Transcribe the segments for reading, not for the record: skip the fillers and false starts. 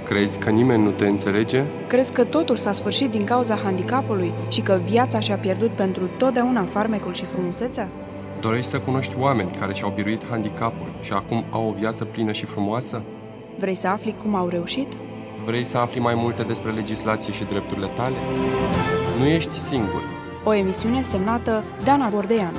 Crezi că nimeni nu te înțelege? Crezi că totul s-a sfârșit din cauza handicapului și că viața și-a pierdut pentru totdeauna farmecul și frumusețea? Dorești să cunoști oameni care și-au biruit handicapul și acum au o viață plină și frumoasă? Vrei să afli cum au reușit? Vrei să afli mai multe despre legislație și drepturile tale? Nu ești singur. O emisiune semnată Dana Bordeanu.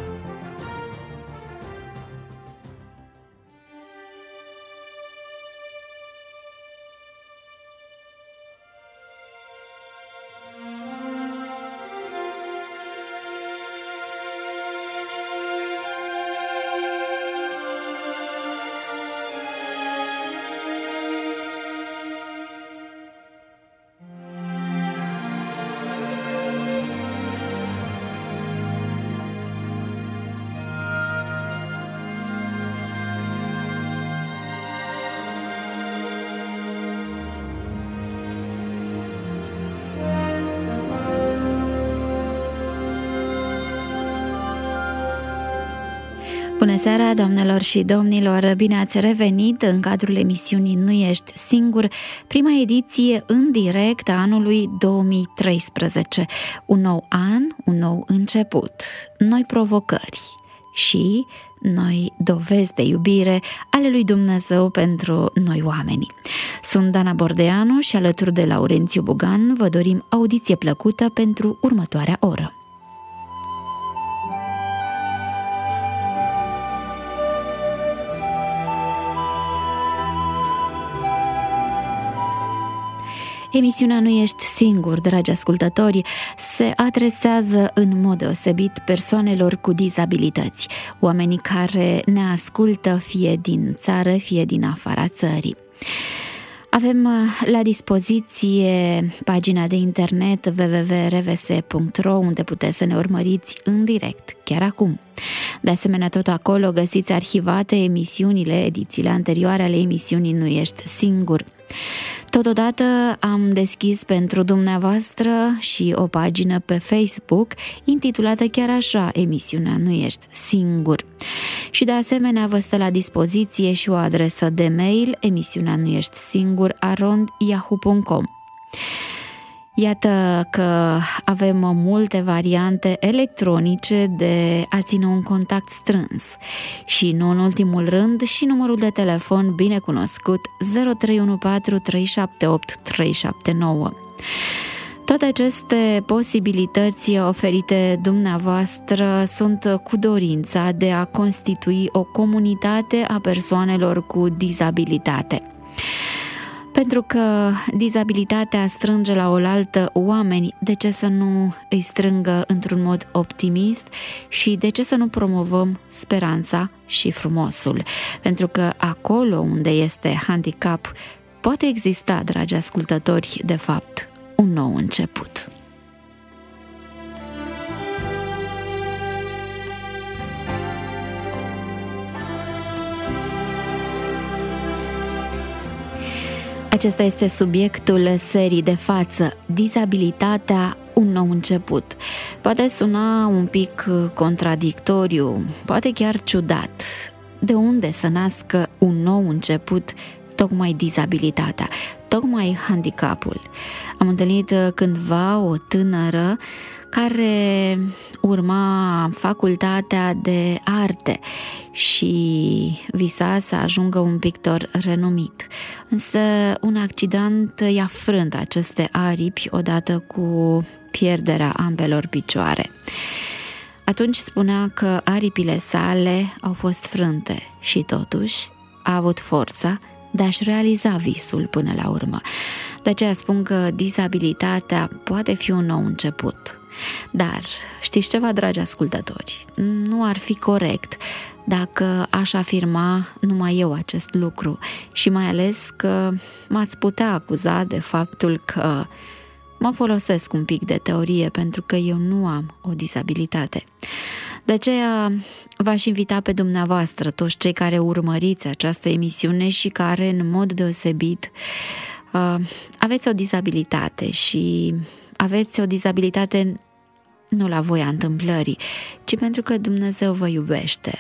Bună seara, doamnelor și domnilor! Bine ați revenit în cadrul emisiunii Nu ești singur, prima ediție în direct a anului 2013. Un nou an, un nou început, noi provocări și noi dovezi de iubire ale lui Dumnezeu pentru noi oamenii. Sunt Dana Bordeanu și alături de Laurențiu Bugan vă dorim audiție plăcută pentru următoarea oră. Emisiunea Nu ești singur, dragi ascultători, se adresează în mod deosebit persoanelor cu dizabilități, oamenii care ne ascultă fie din țară, fie din afara țării. Avem la dispoziție pagina de internet www.rvs.ro, unde puteți să ne urmăriți în direct, chiar acum. De asemenea, tot acolo găsiți arhivate emisiunile, edițiile anterioare ale emisiunii Nu ești singur. Totodată am deschis pentru dumneavoastră și o pagină pe Facebook intitulată chiar așa, emisiunea Nu ești singur. Și de asemenea vă stă la dispoziție și o adresă de mail, emisiunea Nu ești singur @yahoo.com. Iată că avem multe variante electronice de a ține un contact strâns și, nu în ultimul rând, și numărul de telefon bine cunoscut 0314 378 379. Toate aceste posibilități oferite dumneavoastră sunt cu dorința de a constitui o comunitate a persoanelor cu dizabilitate. Pentru că dizabilitatea strânge la oaltă oameni, de ce să nu îi strângă într-un mod optimist și de ce să nu promovăm speranța și frumosul? Pentru că acolo unde este handicap, poate exista, dragi ascultători, de fapt, un nou început. Acesta este subiectul serii de față, dizabilitatea, un nou început. Poate suna un pic contradictoriu, poate chiar ciudat. De unde să nască un nou început tocmai dizabilitatea, tocmai handicapul? Am întâlnit cândva o tânără care urma facultatea de arte și visa să ajungă un pictor renumit. Însă un accident i-a frânt aceste aripi odată cu pierderea ambelor picioare. Atunci spunea că aripile sale au fost frânte și totuși a avut forța de a-și realiza visul până la urmă. De aceea spun că dizabilitatea poate fi un nou început. Dar știți ceva, dragi ascultători? Nu ar fi corect dacă aș afirma numai eu acest lucru și mai ales că m-ați putea acuza de faptul că mă folosesc un pic de teorie pentru că eu nu am o dizabilitate. De aceea v-aș invita pe dumneavoastră, toți cei care urmăriți această emisiune și care în mod deosebit aveți o dizabilitate și aveți o dizabilitate nu la voia întâmplării, ci pentru că Dumnezeu vă iubește.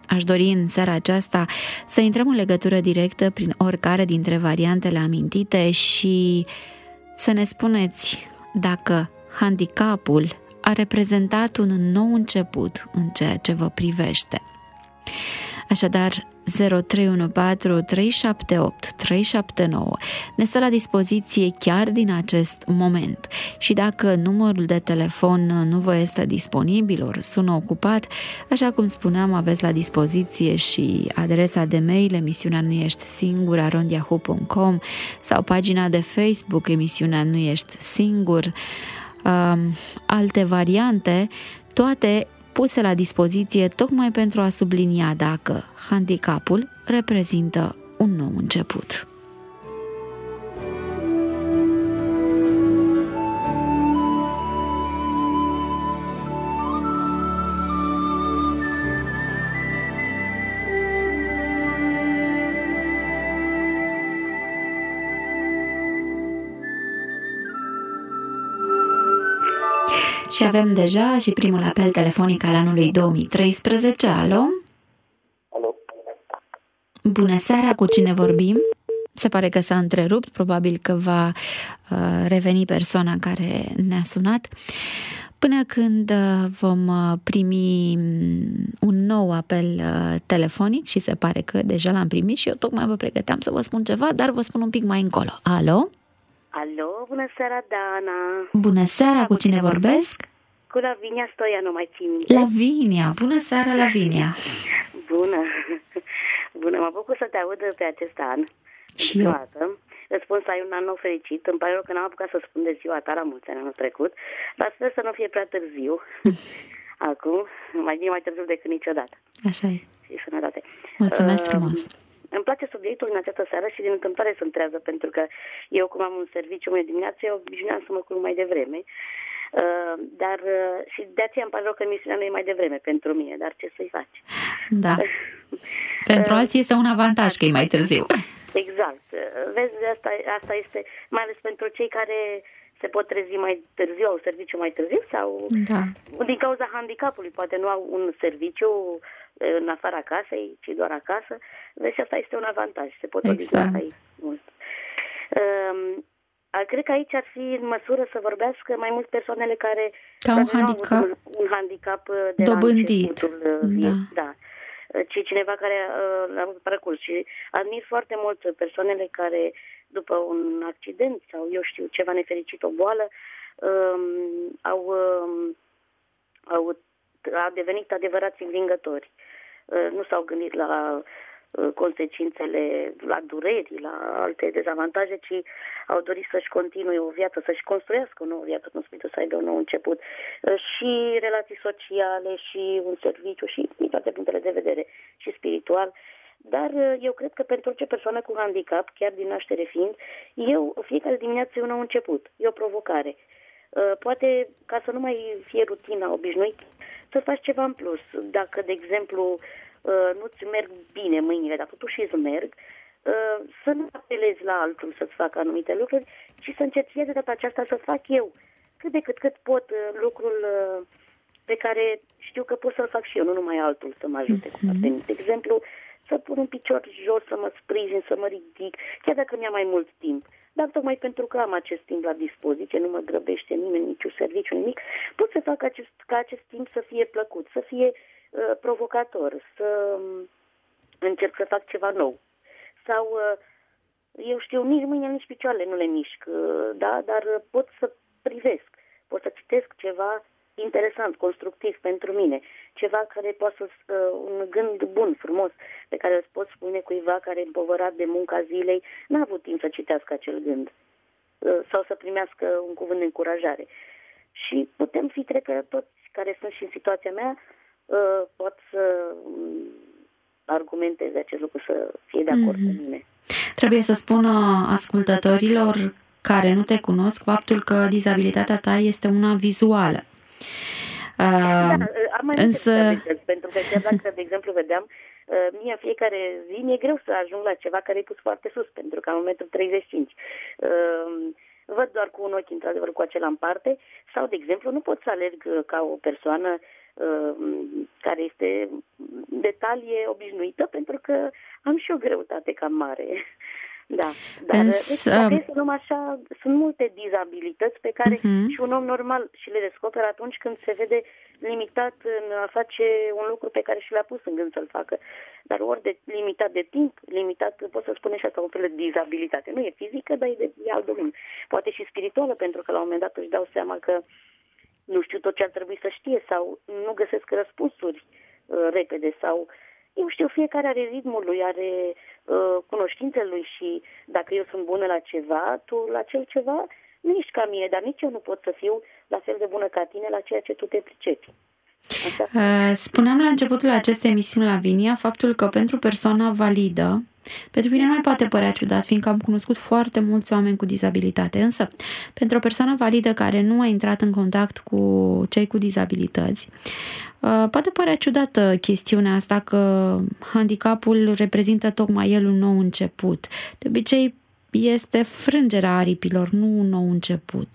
Aș dori în seara aceasta să intrăm în legătură directă prin oricare dintre variantele amintite și să ne spuneți dacă handicapul a reprezentat un nou început în ceea ce vă privește. Așadar, 0314 378 379 ne stă la dispoziție chiar din acest moment și dacă numărul de telefon nu vă este disponibil ori sună ocupat, așa cum spuneam, aveți la dispoziție și adresa de mail emisiunea Nu Ești Singur @yahoo.com sau pagina de Facebook emisiunea Nu Ești Singur, alte variante, toate puse la dispoziție tocmai pentru a sublinia dacă handicapul reprezintă un nou început. Și avem deja și primul apel telefonic al anului 2013. Alo? Alo? Bună seara, cu cine vorbim? Se pare că s-a întrerupt, probabil că va reveni persoana care ne-a sunat. Până când vom primi un nou apel telefonic și se pare că deja l-am primit și eu tocmai vă pregăteam să vă spun ceva, dar vă spun un pic mai încolo. Alo? Alo, bună seara, Dana. Bună seara, cu cine vorbesc? Cu Lavinia Stoianu, mai țin minte? Lavinia, bună seara, Lavinia. Bună. Bună, mă bucur să te aud pe acest an. Și eu. Îți spun să ai un an nou fericit. Îmi pare rău că n-am apucat să spun de ziua ta la mulți ani anul trecut, dar sper să nu fie prea târziu. Acum, mai bine mai târziu decât niciodată. Așa e. Și sănătate. Mulțumesc frumos. Îmi place subiectul în această seară și din întâmplare se întrează, pentru că eu, cum am un serviciu mâine dimineață, eu obișnuiam să mă culc mai devreme. Dar și de aceea îmi pare rău că emisiunea nu e mai devreme pentru mine, dar ce să-i faci? Da. Pentru alții este un avantaj că e mai târziu. Exact. Vezi, asta este, mai ales pentru cei care se pot trezi mai târziu, au serviciu mai târziu sau din cauza handicapului, poate nu au un serviciu în afara casei, ci doar acasă. Deci asta este un avantaj, se pot obișnui aici mult. Cred că aici ar fi în măsură să vorbească mai mult persoanele care au un handicap de dobândit. La începutul da. Ci cineva care l-a parcurs. Și admir foarte mult persoanele care, după un accident sau, eu știu, ceva nefericit, o boală, au devenit adevărați învingători. Nu s-au gândit la consecințele, la dureri, la alte dezavantaje, ci au dorit să-și continue o viață, să-și construiască o nouă viață, cum spui tu, să aibă un nou început. Și relații sociale, și un serviciu, și din toate punctele de vedere, și spiritual. Dar eu cred că pentru orice persoană cu handicap, chiar din naștere fiind, fiecare dimineață e un nou început, e o provocare. Poate, ca să nu mai fie rutina obișnuit, să faci ceva în plus. Dacă, de exemplu, nu-ți merg bine mâinile, dar totuși îți merg, să nu apelezi la altul să-ți facă anumite lucruri, ci să încerci de data aceasta să fac eu cât de cât pot lucrul pe care știu că pot să-l fac și eu, nu numai altul să mă ajute cu partenii. De exemplu, să pun un picior jos, să mă sprijin, să mă ridic, chiar dacă mi-a mai mult timp. Dar tocmai pentru că am acest timp la dispoziție, nu mă grăbește nimeni, niciun serviciu, nimic, pot să fac ca acest timp să fie plăcut, să fie provocator, să încerc să fac ceva nou. Sau, eu știu, nici mâinile, nici picioarele nu le mișc, da? Dar pot să privesc, pot să citesc ceva interesant, constructiv pentru mine, ceva care poate un gând bun, frumos, pe care îl pot spune cuiva care, împovărat de munca zilei, n-a avut timp să citească acel gând sau să primească un cuvânt de încurajare. Și putem fi, cred că toți care sunt și în situația mea pot să argumenteze acest lucru, să fie de acord cu mine. Trebuie să spun ascultătorilor care nu te cunosc faptul că dizabilitatea ta este una vizuală. Am mai însă... pentru că chiar dacă, de exemplu, vedeam, mie în fiecare zi mi-e greu să ajung la ceva care e pus foarte sus, pentru că am 1,35 m. Văd doar cu un ochi, într-adevăr, cu acela în parte, sau, de exemplu, nu pot să alerg ca o persoană care este detalie obișnuită, pentru că am și o greutate cam mare. Da, dar dacă e să luăm așa, sunt multe dizabilități pe care și un om normal și le descoperă atunci când se vede limitat în a face un lucru pe care și le-a pus în gând să-l facă. Dar ori limitat de timp, limitat, pot să spune și asta, un fel de dizabilitate. Nu e fizică, dar e alt domeniu. Poate și spirituală, pentru că la un moment dat își dau seama că nu știu tot ce ar trebui să știe sau nu găsesc răspunsuri repede sau... Eu știu, fiecare are ritmul lui, are cunoștințele lui și dacă eu sunt bună la ceva, tu la acel ceva nu ești ca mine, dar nici eu nu pot să fiu la fel de bună ca tine la ceea ce tu te pricepi. Spuneam la începutul acestei emisiuni, Lavinia, faptul că pentru persoana validă, pentru mine nu mai poate părea ciudat, fiindcă am cunoscut foarte mulți oameni cu dizabilitate, însă pentru o persoană validă care nu a intrat în contact cu cei cu dizabilități, poate părea ciudată chestiunea asta că handicapul reprezintă tocmai el un nou început. De obicei este frângerea aripilor, nu un nou început.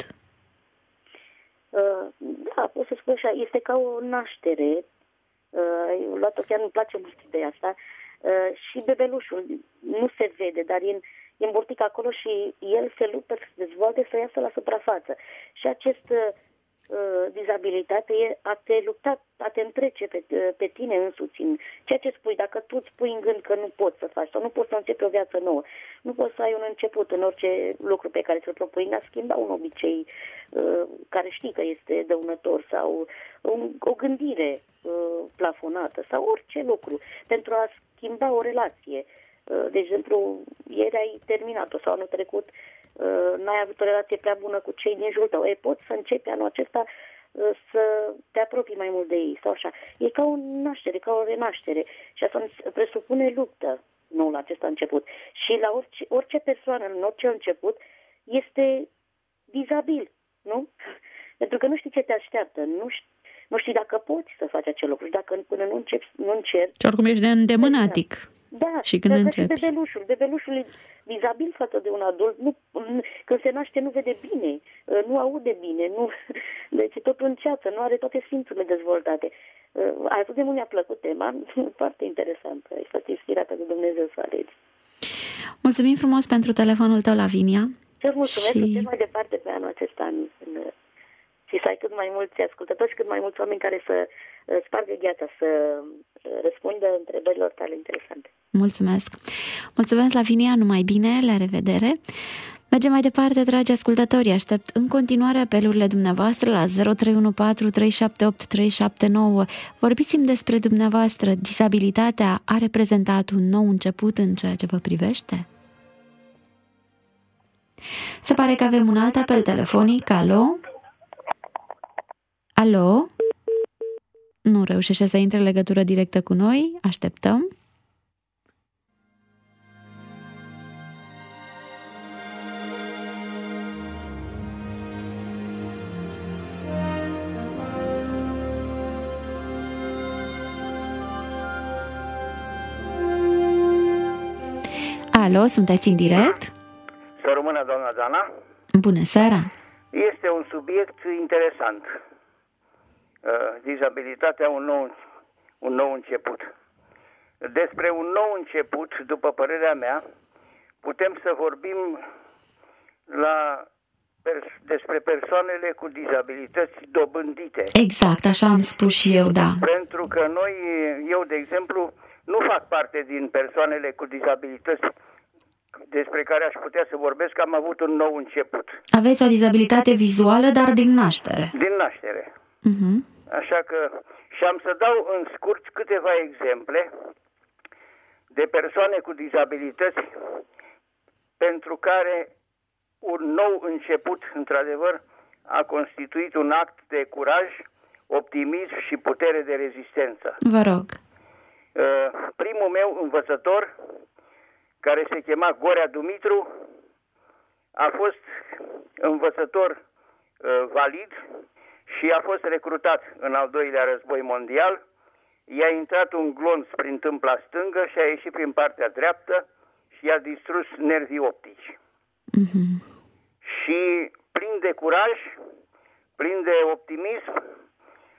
Da, pot să spun așa, este ca o naștere. Luat-o, chiar îmi place mult ideea asta. Și bebelușul nu se vede, dar e îmbortit acolo și el se luptă să se dezvolte, să iasă la suprafață. Și această dizabilitate e a te lupta, a te întrece pe tine însuți în ceea ce spui. Dacă tu îți pui în gând că nu poți să faci sau nu poți să începi o viață nouă, nu poți să ai un început în orice lucru pe care ți-l propui, în a schimba un obicei care știi că este dăunător sau o gândire plafonată sau orice lucru, pentru a schimba o relație. De exemplu, ieri ai terminat-o sau anul trecut n-ai avut o relație prea bună cu cei din jurul tău. Poți să începi anul acesta să te apropii mai mult de ei sau așa. E ca o naștere, ca o renaștere și asta presupune luptă, nu la acesta început. Și la orice persoană, în orice început, este dizabil, nu? Pentru că nu știi ce te așteaptă, nu știi dacă poți să faci acel lucru și dacă până nu încerci... Și oricum ești de îndemânatic. Da, și când începi. Și bebelușul e dizabil față de un adult. Când se naște nu vede bine, nu aude bine, deci tot înceață, nu are toate simțurile dezvoltate. Atât de mult mi-a plăcut tema, foarte interesantă. Ai fost inspirată de Dumnezeu să alegi. Mulțumim frumos pentru telefonul tău, Lavinia. Ți-o mulțumesc, și mai departe pe anul acesta și să ai cât mai mulți ascultători și cât mai mulți oameni care să spargă gheața, să răspundă întrebărilor tale interesante. Mulțumesc! Mulțumesc, Lavinia, numai bine, la revedere! Mergem mai departe, dragi ascultători, aștept în continuare apelurile dumneavoastră la 0314 378 379. Vorbiți-mi despre dumneavoastră, disabilitatea a reprezentat un nou început în ceea ce vă privește? Se pare că avem un alt apel telefonic. Alo? Alo? Nu reușește să intre în legătură directă cu noi. Așteptăm. Alo, sunteți în direct? Să rămână, doamna Dana. Bună seara! Este un subiect interesant. Dizabilitatea, un nou început. Despre un nou început, după părerea mea, putem să vorbim despre persoanele cu dizabilități dobândite. Exact, așa am spus și eu, da. Pentru că eu, de exemplu, nu fac parte din persoanele cu dizabilități despre care aș putea să vorbesc, că am avut un nou început. Aveți o dizabilitate vizuală, dar din naștere. Din naștere. Uh-huh. Așa că, și am să dau în scurt câteva exemple de persoane cu dizabilități pentru care un nou început, într-adevăr, a constituit un act de curaj, optimism și putere de rezistență. Vă rog. Primul meu învățător, care se chema Gorea Dumitru, a fost învățător valid și a fost recrutat în al doilea război mondial. I-a intrat un glonț prin tâmpla stângă și a ieșit prin partea dreaptă și i-a distrus nervii optici. Uh-huh. Și plin de curaj, plin de optimism,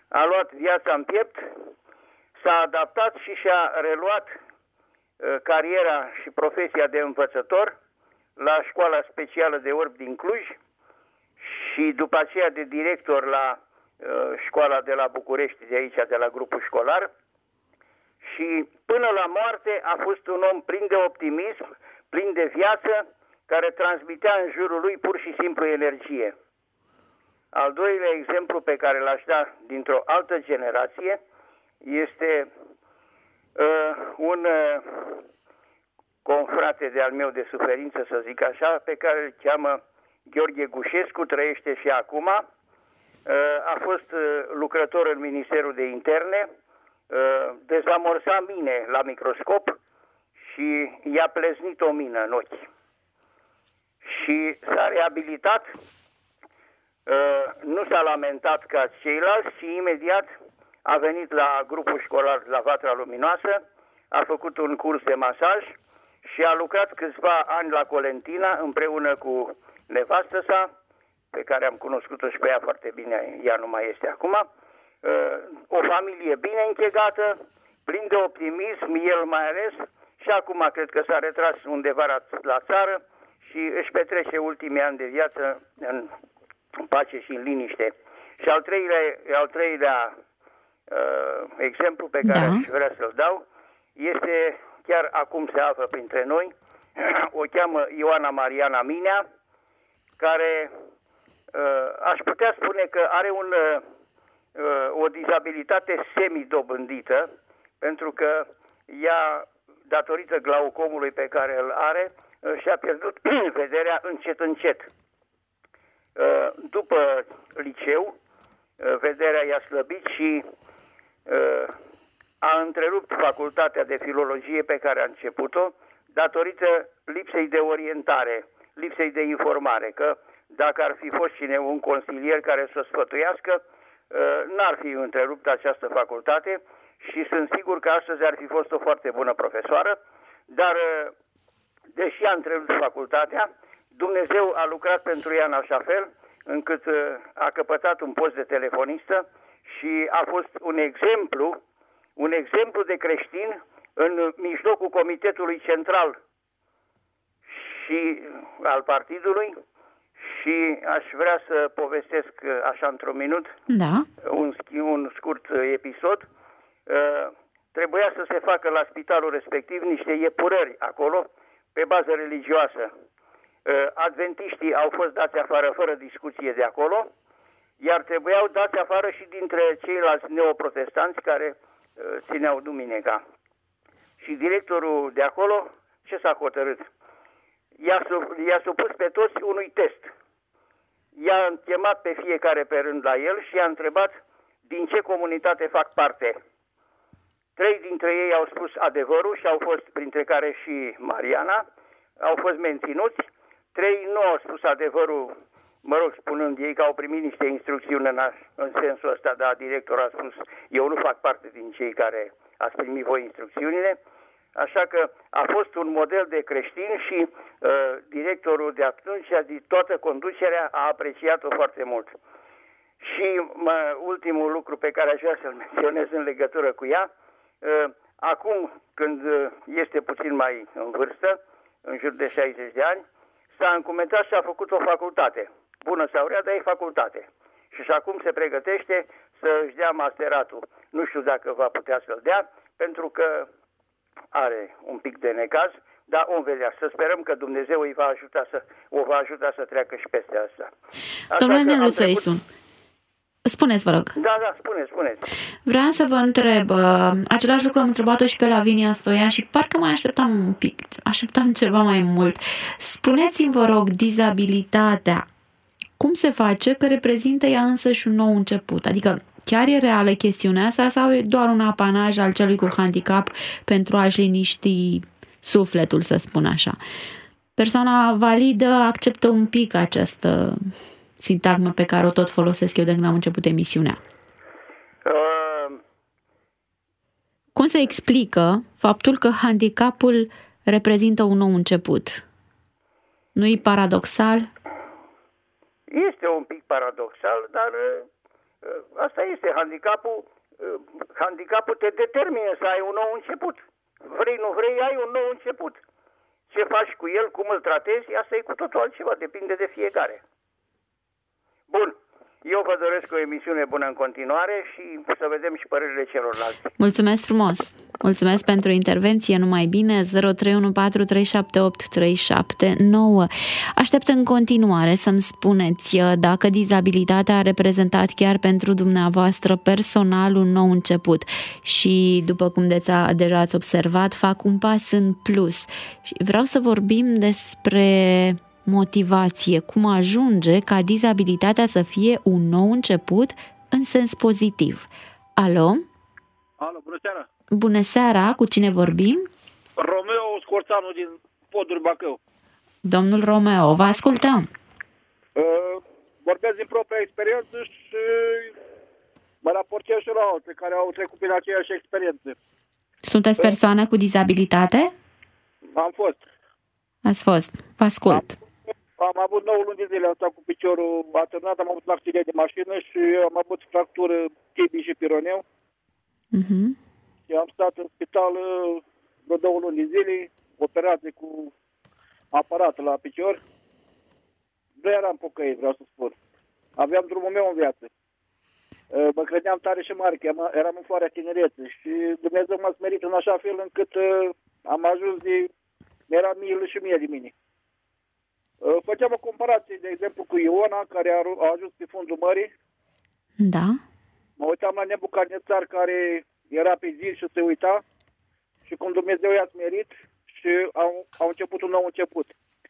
a luat viața în piept, s-a adaptat și și-a reluat cariera și profesia de învățător la Școala Specială de Orbi din Cluj și după aceea de director la școala de la București, de aici, de la grupul școlar. Și până la moarte a fost un om plin de optimism, plin de viață, care transmitea în jurul lui pur și simplu energie. Al doilea exemplu pe care l-aș da dintr-o altă generație este un confrate de-al meu de suferință, să zic așa, pe care îl cheamă Gheorghe Gușescu, trăiește și acum. A fost lucrător în Ministerul de Interne, dezamorsa mine la microscop și i-a pleznit o mină în ochi. Și s-a reabilitat, nu s-a lamentat ca ceilalți și imediat a venit la grupul școlar la Vatra Luminoasă, a făcut un curs de masaj și a lucrat câțiva ani la Colentina împreună cu nevastă sa, pe care am cunoscut-o și pe ea foarte bine, ea nu mai este acum. O familie bine închegată, plin de optimism, el mai ales, și acum cred că s-a retras undeva la țară și își petrece ultimii ani de viață în pace și în liniște. Și al treilea exemplu pe care aș vrea să-l dau este, chiar acum se află printre noi, o cheamă Ioana Mariana Minea, care aș putea spune că are o dizabilitate semidobândită, pentru că ea, datorită glaucomului pe care îl are, și-a pierdut vederea încet, încet. După liceu, vederea i-a slăbit și a întrerupt facultatea de filologie pe care a început-o, datorită lipsei de orientare, lipsei de informare, că dacă ar fi fost cine un consilier care să o sfătuiască, n-ar fi întrerupt această facultate și sunt sigur că astăzi ar fi fost o foarte bună profesoară, dar deși a întrerupt facultatea, Dumnezeu a lucrat pentru ea în așa fel încât a căpătat un post de telefonistă și a fost un exemplu de creștin în mijlocul Comitetului Central și al partidului. Și aș vrea să povestesc așa într-un minut un scurt episod. Trebuia să se facă la spitalul respectiv niște iepurări acolo, pe bază religioasă. Adventiștii au fost dați afară fără discuție de acolo, iar trebuiau dați afară și dintre ceilalți neoprotestanți care țineau duminica. Și directorul de acolo, ce s-a hotărât? I-a supus pe toți unui test. I-a chemat pe fiecare pe rând la el și i-a întrebat din ce comunitate fac parte. 3 dintre ei au spus adevărul și au fost, printre care și Mariana, au fost menținuți. 3 nu au spus adevărul, spunând ei că au primit niște instrucțiuni în sensul ăsta, dar directorul a spus, eu nu fac parte din cei care ați primit voi instrucțiunile. Așa că a fost un model de creștin și directorul de atunci, toată conducerea, a apreciat-o foarte mult. Și ultimul lucru pe care aș vrea să-l menționez în legătură cu ea, acum când este puțin mai în vârstă, în jur de 60 de ani, s-a încumetat și a făcut o facultate. Bună sau rea, dar e facultate. Și acum se pregătește să își dea masteratul. Nu știu dacă va putea să-l dea, pentru că are un pic de necaz, dar o vedea. Să sperăm că Dumnezeu o va ajuta să treacă și peste asta. Domnule Nelu Săisu, spuneți, vă rog. Da, spuneți. Vreau să vă întreb, același lucru am întrebat-o și pe Lavinia Stoian și parcă mai așteptam ceva mai mult. Spuneți-mi, vă rog, dizabilitatea, cum se face că reprezintă ea însăși un nou început? Adică chiar e reală chestiunea asta sau e doar un apanaj al celui cu handicap pentru a-și liniști sufletul, să spun așa? Persoana validă acceptă un pic această sintagmă pe care o tot folosesc eu de când am început emisiunea. Cum se explică faptul că handicapul reprezintă un nou început? Nu-i paradoxal? Este un pic paradoxal, dar Asta este handicapul. Handicapul te determină să ai un nou început. Vrei, nu vrei, ai un nou început. Ce faci cu el, cum îl tratezi, asta e cu totul altceva, depinde de fiecare. Bun, eu vă doresc o emisiune bună în continuare și să vedem și părerile celorlalți. Mulțumesc frumos! Mulțumesc pentru intervenție, numai bine, 0314378379. Aștept în continuare să-mi spuneți dacă dizabilitatea a reprezentat chiar pentru dumneavoastră personal un nou început și, după cum deja ați observat, fac un pas în plus. Și vreau să vorbim despre motivație, cum ajunge ca dizabilitatea să fie un nou început în sens pozitiv. Alo? Alo, bună seara! Bună seara, cu cine vorbim? Romeo Scorțanu din Poduri Bacău. Domnul Romeo, vă ascultăm. Vorbesc din propria experiență și mă raportez și la alții care au trecut prin aceeași experiență. Sunteți persoană cu dizabilitate? Am fost. Ați fost, vă ascult. Am avut 9 luni de zile, am stat cu piciorul atârnat, am avut un accident de mașină și am avut fractură tibia și pironeu. Și am stat în spital vreo 2 luni de zile, operație cu aparat la picior. Nu eram pocăit, vreau să spun. Aveam drumul meu în viață. Mă credeam tare și mare, că eram în floarea tinerețe și Dumnezeu m-a smerit în așa fel încât am ajuns mi-era milă și mie de mine. Făceam o comparație, de exemplu, cu Iona, care a ajuns pe fundul mării. Da. Mă uitam la Nebucadnețar, care era pe zi și se uita și cum Dumnezeu i-a smerit și au început un nou început.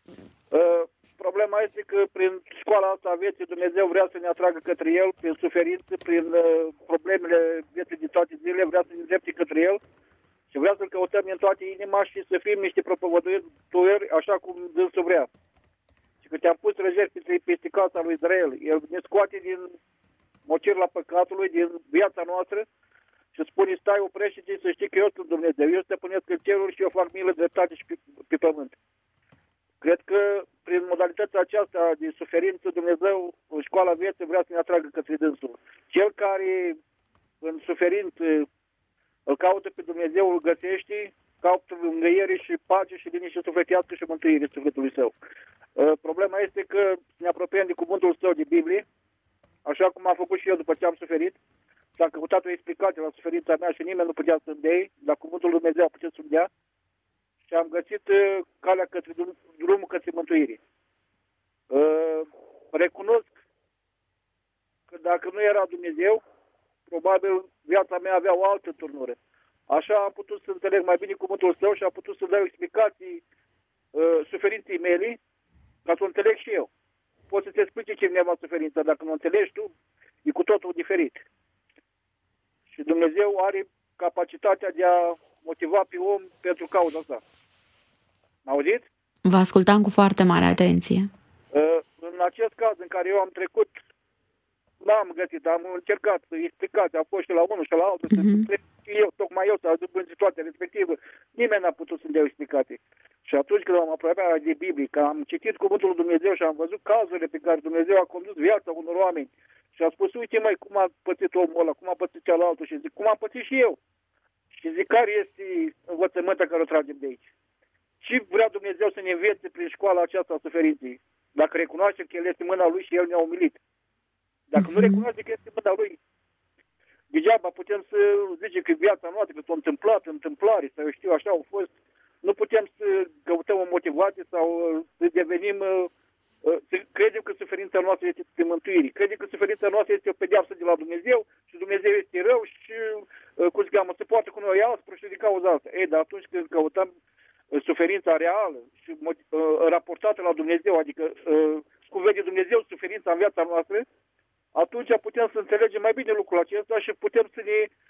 Problema este că prin școala asta a vieții Dumnezeu vrea să ne atragă către El, prin suferință, prin problemele vieții de toate zilele, vrea să ne îndrepte către El și vrea să-L căutăm în toată inima și să fim niște propovăduitori așa cum dânsul vrea. Și că te-am pus răjeri peste casa lui Israel, El ne scoate din mocirla păcatului, din viața noastră și spune, stai, oprește-te să știi că eu sunt Dumnezeu, eu stăpânesc în ceruri și eu fac milă, dreptate și pe pământ. Cred că prin modalitatea aceasta de suferință Dumnezeu, în școala vieții, vrea să ne atragă către dânsul. Cel care în suferință îl caută pe Dumnezeu, îl găsește, caută îngăiere și pace și liniște sufletească și mântuire sufletului său. Problema este că ne apropiem de cuvântul său de Biblie, așa cum am făcut și eu după ce am suferit. S-a căutat o explicație la suferința mea și nimeni nu putea să-mi dea, dar cuvântul lui Dumnezeu a putut să-mi dea. Și am găsit calea către drumul către mântuire. Recunosc că dacă nu era Dumnezeu, probabil viața mea avea o altă turnură. Așa am putut să înțeleg mai bine cuvântul său și am putut să dau explicații suferinței mele, ca să o înțeleg și eu. Poți să-ți explice cineva suferința, dacă nu o înțelegi tu, e cu totul diferit. Și Dumnezeu are capacitatea de a motiva pe om pentru cauza asta. Auziți? Vă ascultam cu foarte mare atenție. În acest caz în care eu am trecut, n-am găsit, am încercat să explicați, am fost și la unul și la altul, tocmai eu să ajung în situația respectivă, nimeni n-a putut să-mi dea explicații. Și atunci când am apropiat de Biblie, că am citit cuvântul lui Dumnezeu și am văzut cazurile pe care Dumnezeu a condus viața unor oameni și a spus, uite mai cum a pățit omul ăla, cum a pățit cealaltă și zic, cum am pățit și eu. Și zic, care este învățământul care o tragem de aici? Și vrea Dumnezeu să ne învețe prin școala aceasta a suferinței. Dacă recunoaște că El este mâna Lui și El ne-a umilit. Dacă nu recunoaște că este mâna Lui, degeaba putem să zicem că viața noastră, că s-a întâmplat, întâmplare, sau eu știu, așa au fost. Nu putem să căutăm o motivație sau să devenim, să credem că suferința noastră este de mântuire. Credem că suferința noastră este o pedeapsă de la Dumnezeu și Dumnezeu este rău și, cum ziceam, se poate cu noi aspru și din cauza asta. Ei, dar atunci când căutăm suferința reală și raportată la Dumnezeu, adică cum vede Dumnezeu suferința în viața noastră, atunci putem să înțelegem mai bine lucrul acesta și putem să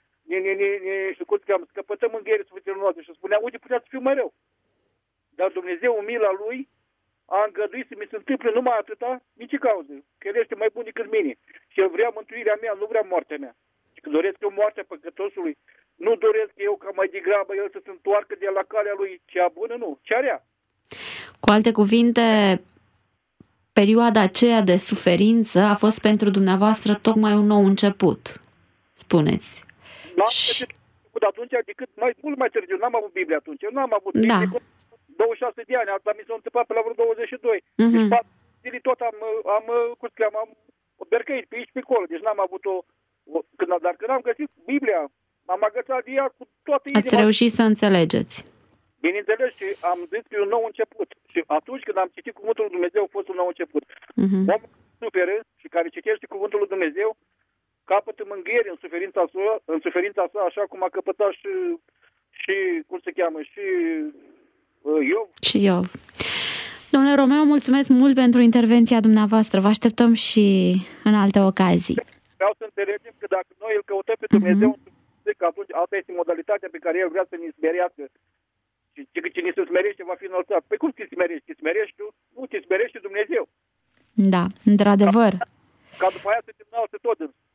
ne scăpătăm înghierii suferințelor noastre și spuneam, uite, putea să fiu mai rău. Dar Dumnezeu, în mila Lui, a îngăduit să mi se întâmple numai atâta, nici cauză, că El este mai bun decât mine. Și El vrea mântuirea mea, nu vrea moartea mea. Și că doresc eu moartea păcătosului, nu doresc eu ca mai degrabă El să se întoarcă de la calea Lui cea bună, nu, cea rea. Cu alte cuvinte, perioada aceea de suferință a fost pentru dumneavoastră tocmai un nou început, spuneți. De atunci, mult mai târziu, n-am avut Biblie atunci. Eu n-am avut Biblie 26 de ani, asta mi s-a întâmplat pe la vreo 22. Deci, tot am bercăit pe aici, pe acolo, deci n-am avut dar când am găsit Biblia, m-am agățat de ea cu toată inima. Ați reușit să înțelegeți. Bineînțeles, și am zis că e un nou început. Și atunci când am citit Cuvântul lui Dumnezeu, a fost un nou început. Omul care suferă și care citește Cuvântul lui Dumnezeu, capătă mângâiere în suferința sa, așa cum a căpătat și cum se cheamă, și Iov. Și Iov. Domnule Romeo, mulțumesc mult pentru intervenția dumneavoastră. Vă așteptăm și în alte ocazii. Vreau să înțelegem că dacă noi îl căutăm pe Dumnezeu, că atunci asta este modalitatea pe care El vrea să ne smerească. Și cine se smerește va fi înălțat. Păi cum te smerești? Te smerești tu? Nu, te smerește Dumnezeu. Da, într-adevăr. Ca după aia să te înalță tot.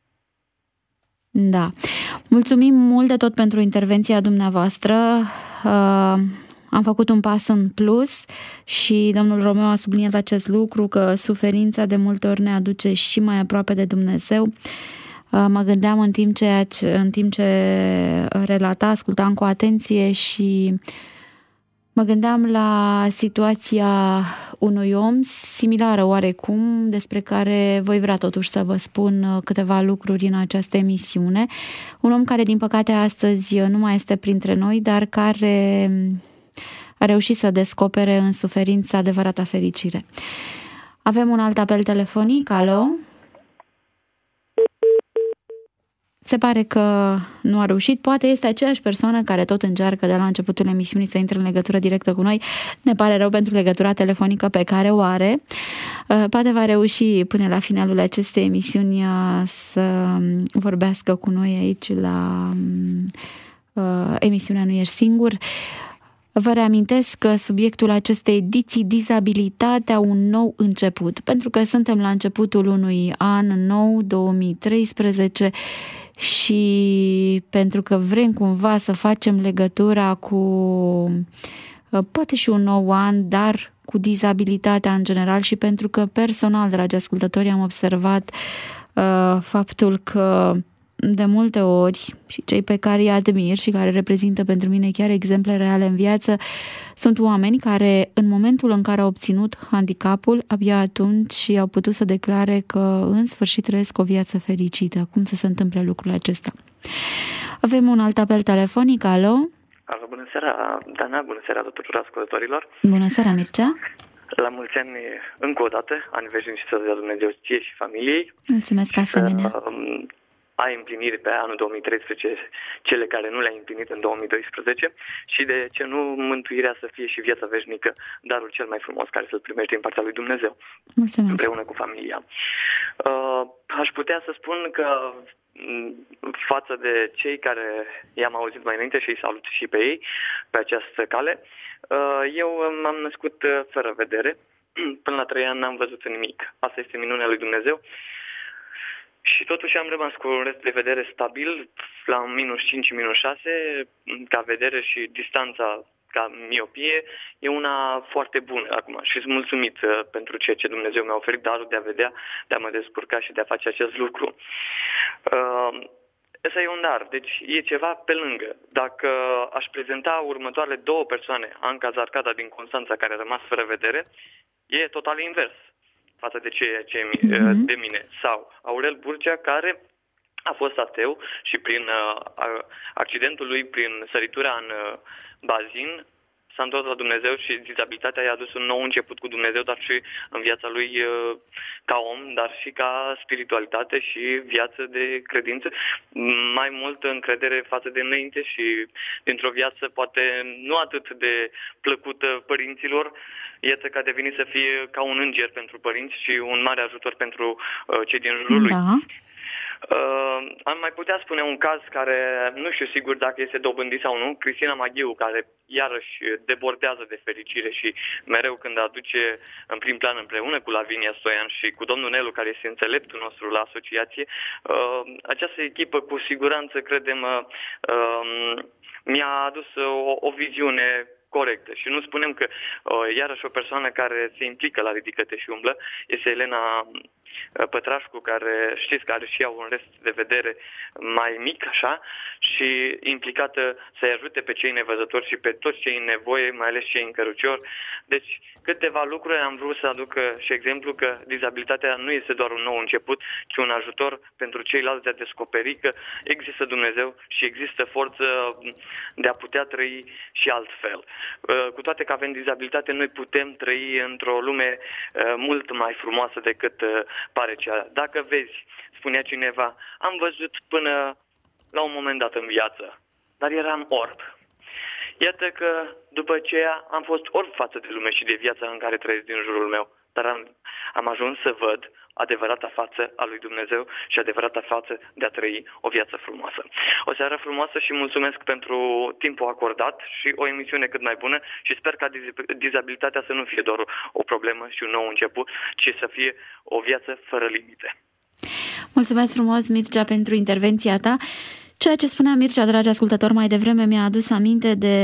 Da. Mulțumim mult de tot pentru intervenția dumneavoastră. Am făcut un pas în plus și domnul Romeo a subliniat acest lucru, că suferința de multe ori ne aduce și mai aproape de Dumnezeu. Mă gândeam în timp ce relata, ascultam cu atenție și mă gândeam la situația unui om similară oarecum, despre care voi vrea totuși să vă spun câteva lucruri în această emisiune. Un om care, din păcate, astăzi nu mai este printre noi, dar care a reușit să descopere în suferință adevărata fericire. Avem un alt apel telefonic. Alo? Se pare că nu a reușit. Poate este aceeași persoană care tot încearcă de la începutul emisiunii să intre în legătură directă cu noi. Ne pare rău pentru legătura telefonică pe care o are. Poate va reuși până la finalul acestei emisiuni să vorbească cu noi aici la emisiunea Nu Ești Singur. Vă reamintesc că subiectul acestei ediții, dizabilitatea, un nou început, pentru că suntem la începutul unui an nou, 2013, și pentru că vrem cumva să facem legătura cu poate și un nou an, dar cu dizabilitatea în general, și pentru că personal, dragi ascultători, am observat faptul că de multe ori și cei pe care îi admir și care reprezintă pentru mine chiar exemple reale în viață sunt oameni care în momentul în care au obținut handicapul, abia atunci au putut să declare că în sfârșit trăiesc o viață fericită. Cum să se întâmple lucrul acesta? Avem un alt apel telefonic. Alo? Alo, bună seara, Dana, bună seara tuturor ascultătorilor. Bună seara, Mircea. La mulți ani încă o dată, ani veșnici și să dea Dumnezeu ție și familiei. Mulțumesc asemenea. Ai împliniri pe anul 2013 cele care nu le-ai împlinit în 2012 și de ce nu mântuirea să fie și viața veșnică, darul cel mai frumos care să-l primești din partea lui Dumnezeu. Mulțumesc. Împreună cu familia. Aș putea să spun că față de cei care i-am auzit mai înainte și îi salut și pe ei pe această cale, eu m-am născut fără vedere. Până la 3 ani n-am văzut nimic. Asta este minunea lui Dumnezeu. Și totuși am rămas cu un rest de vedere stabil, la -5, -6, ca vedere, și distanța ca miopie e una foarte bună acum și sunt mulțumit pentru ceea ce Dumnezeu mi-a oferit, darul de a vedea, de a mă descurca și de a face acest lucru. Ăsta e un dar, deci e ceva pe lângă. Dacă aș prezenta următoarele 2 persoane, Anca Zarcada din Constanța, care a rămas fără vedere, e total invers față de ceea ce de mine. Sau Aurel Burcea, care a fost ateu și prin accidentul lui, prin săritura în bazin, s-a întors la Dumnezeu și dizabilitatea i-a adus un nou început cu Dumnezeu, dar și în viața lui ca om, dar și ca spiritualitate și viață de credință, mai multă încredere față de înainte și dintr-o viață poate nu atât de plăcută părinților, iată că a devenit să fie ca un înger pentru părinți și un mare ajutor pentru cei din jurul lui. Da. Am mai putea spune un caz care nu știu sigur dacă este dobândit sau nu, Cristina Maghiu, care iarăși debordează de fericire și mereu când aduce în prim plan împreună cu Lavinia Stoian și cu domnul Nelu, care este înțeleptul nostru la asociație, această echipă cu siguranță, credem, mi-a adus o viziune corectă. Și nu spunem că iarăși o persoană care se implică la Ridică-te și umblă este Elena Pătrașcu, care știți că are și ea un rest de vedere mai mic, așa, și implicată să-i ajute pe cei nevăzători și pe toți cei în nevoie, mai ales cei în cărucior. Deci câteva lucruri am vrut să aduc și exemplu că dizabilitatea nu este doar un nou început, ci un ajutor pentru ceilalți de a descoperi că există Dumnezeu și există forță de a putea trăi și altfel. Cu toate că avem dizabilitate, noi putem trăi într-o lume mult mai frumoasă decât pare cea. Dacă vezi, spunea cineva, am văzut până la un moment dat în viață, dar eram orb. Iată că după aceea am fost orb față de lume și de viața în care trăiesc din jurul meu, dar am ajuns să văd adevărata față a lui Dumnezeu și adevărata față de a trăi o viață frumoasă. O seară frumoasă și mulțumesc pentru timpul acordat și o emisiune cât mai bună și sper ca dizabilitatea să nu fie doar o problemă și un nou început, ci să fie o viață fără limite. Mulțumesc frumos, Mircea, pentru intervenția ta. Ceea ce spunea Mircea, dragi ascultători, mai devreme mi-a adus aminte de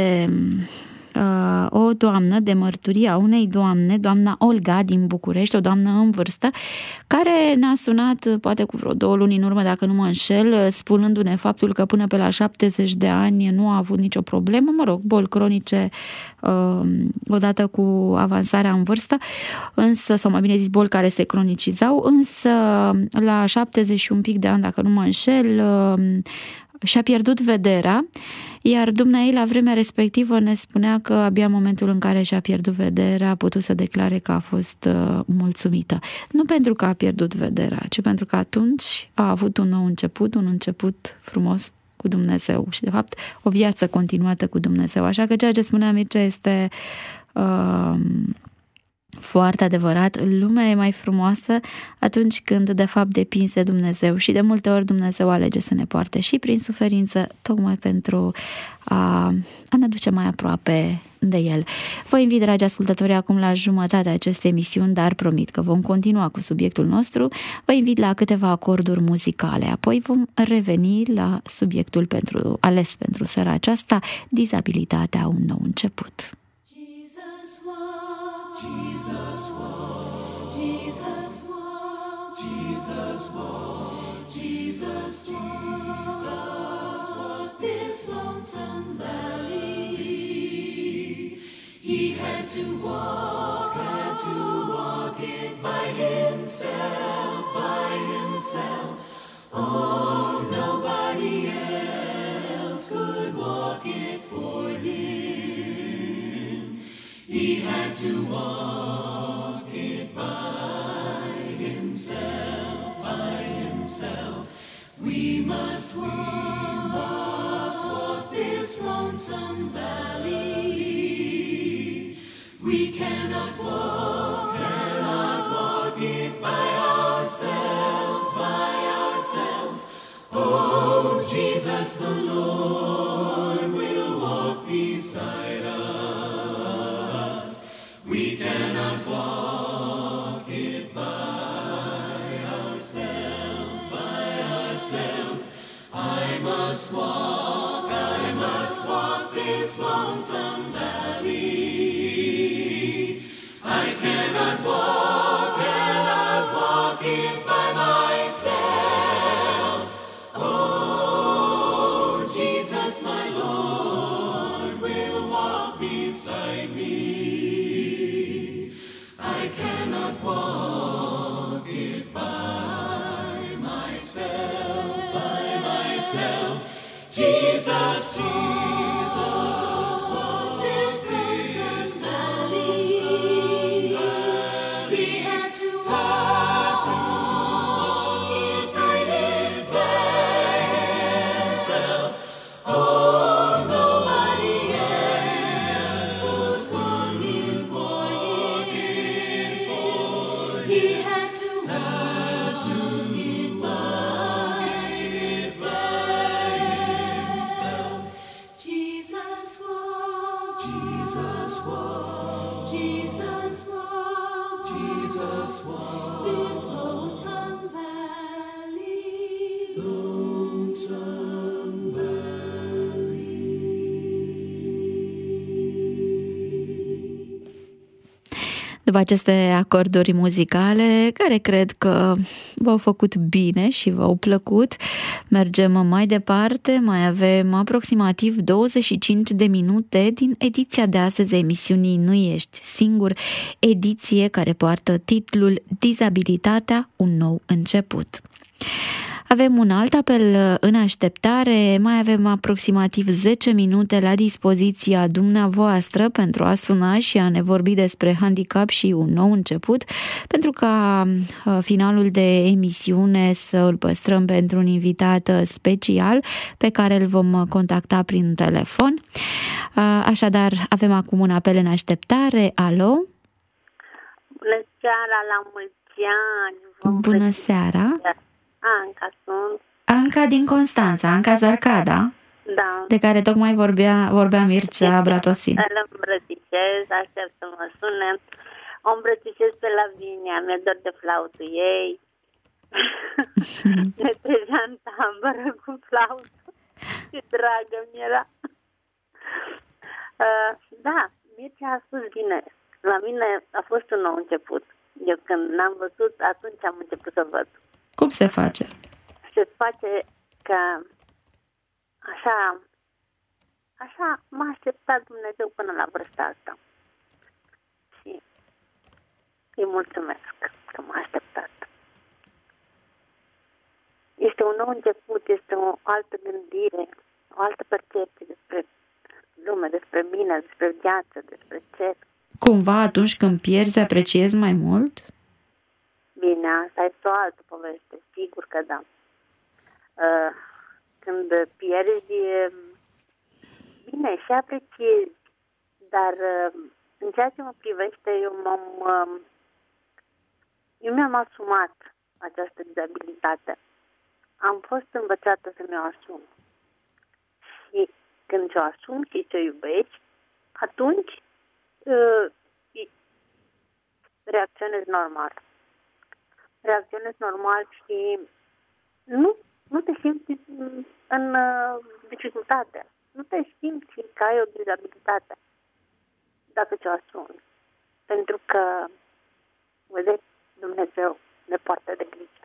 o doamnă, de mărturia unei doamne, doamna Olga din București, o doamnă în vârstă, care ne-a sunat poate cu vreo 2 luni în urmă, dacă nu mă înșel, spunându-ne faptul că până pe la 70 de ani nu a avut nicio problemă, boli cronice odată cu avansarea în vârstă, însă, sau mai bine zis, boli care se cronicizau, însă la 70 și un pic de ani, dacă nu mă înșel, și-a pierdut vederea, iar dumneaei la vremea respectivă ne spunea că abia în momentul în care și-a pierdut vederea a putut să declare că a fost mulțumită. Nu pentru că a pierdut vederea, ci pentru că atunci a avut un nou început, un început frumos cu Dumnezeu și de fapt o viață continuată cu Dumnezeu. Așa că ceea ce spunea Mircea este foarte adevărat, lumea e mai frumoasă atunci când de fapt depinzi de Dumnezeu și de multe ori Dumnezeu alege să ne poarte și prin suferință, tocmai pentru a ne duce mai aproape de El. Vă invit, dragi ascultători, acum la jumătatea acestei emisiuni, dar promit că vom continua cu subiectul nostru. Vă invit la câteva acorduri muzicale, apoi vom reveni la subiectul ales pentru seara aceasta, dizabilitatea, un nou început. Jesus walked this lonesome valley. He had to walk it by himself, Oh, nobody else could walk it for him. He had to walk it by himself, We must walk this lonesome valley. We cannot walk it by ourselves, Oh, Jesus the Lord will walk beside us. We cannot walk it by ourselves, I must walk this lonesome valley. I cannot walk it by myself. Oh, Jesus, my Lord, will walk beside me. I cannot walk it by myself, Jesus, walk this lonesome valley. He had to walk it by himself. Oh, nobody else was walking for him. He had to walk it by himself. Jesus walk this lonesome valley. Lonesome valley. După aceste acorduri muzicale, care cred că v-au făcut bine și v-au plăcut, mergem mai departe. Mai avem aproximativ 25 de minute din ediția de astăzi a emisiunii Nu ești singur, ediție care poartă titlul Dizabilitatea, un nou început. Avem un alt apel în așteptare, mai avem aproximativ 10 minute la dispoziția dumneavoastră pentru a suna și a ne vorbi despre handicap și un nou început, pentru ca finalul de emisiune să îl păstrăm pentru un invitat special pe care îl vom contacta prin telefon. Așadar, avem acum un apel în așteptare. Alo? Bună seara, la mulți ani! Bună seara! Anca sunt. Anca din Constanța, Anca Zarcada, Da. de care tocmai vorbea Mircea Bratosin. Îl îmbrățișez, aștept să mă sune. O îmbrățișez pe Lavinia, mi-e dor de flautul ei. Ne trezea în tabără cu flautul. Ce dragă mi-era. Da, Mircea a spus bine. La mine a fost un nou început. Eu când n-am văzut, atunci am început să văd. Cum se face? Se face că așa m-a așteptat Dumnezeu până la vârsta asta. Și îi mulțumesc că m-a așteptat. Este un nou început, este o altă gândire, o altă percepție despre lume, despre mine, despre viață, despre cer. Cumva atunci când pierzi, apreciezi mai mult? Bine, asta este o altă poveste, sigur că da. Când pierzi, bine, și apreciezi, dar în ceea ce mă privește, eu mi-am asumat această dizabilitate. Am fost învățată să mi-o asum. Și când ți-o asumi și ți-o iubești, atunci reacționezi normal. Reacționezi normal și nu te simți în dificultate. Nu te simți că ai o dizabilitate dacă ți-o asumi. Pentru că, vedeți, Dumnezeu ne poartă de grijă.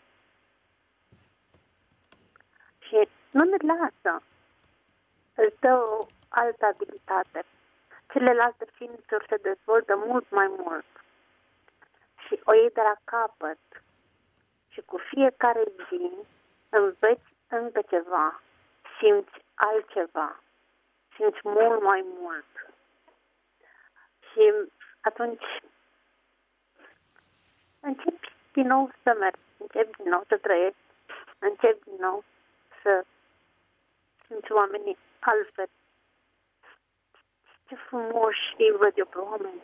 Și nu ne lasă. Îți dă o altă abilitate. Celelalte simțuri se dezvoltă mult mai mult. Și o iei de la capăt. Și cu fiecare zi înveți încă ceva, simți altceva, simți mult mai mult. Și atunci începi din nou să mergi, începi din nou să trăiești, începi din nou să simți oamenii altfel. Ce frumoși îi văd eu pe oameni.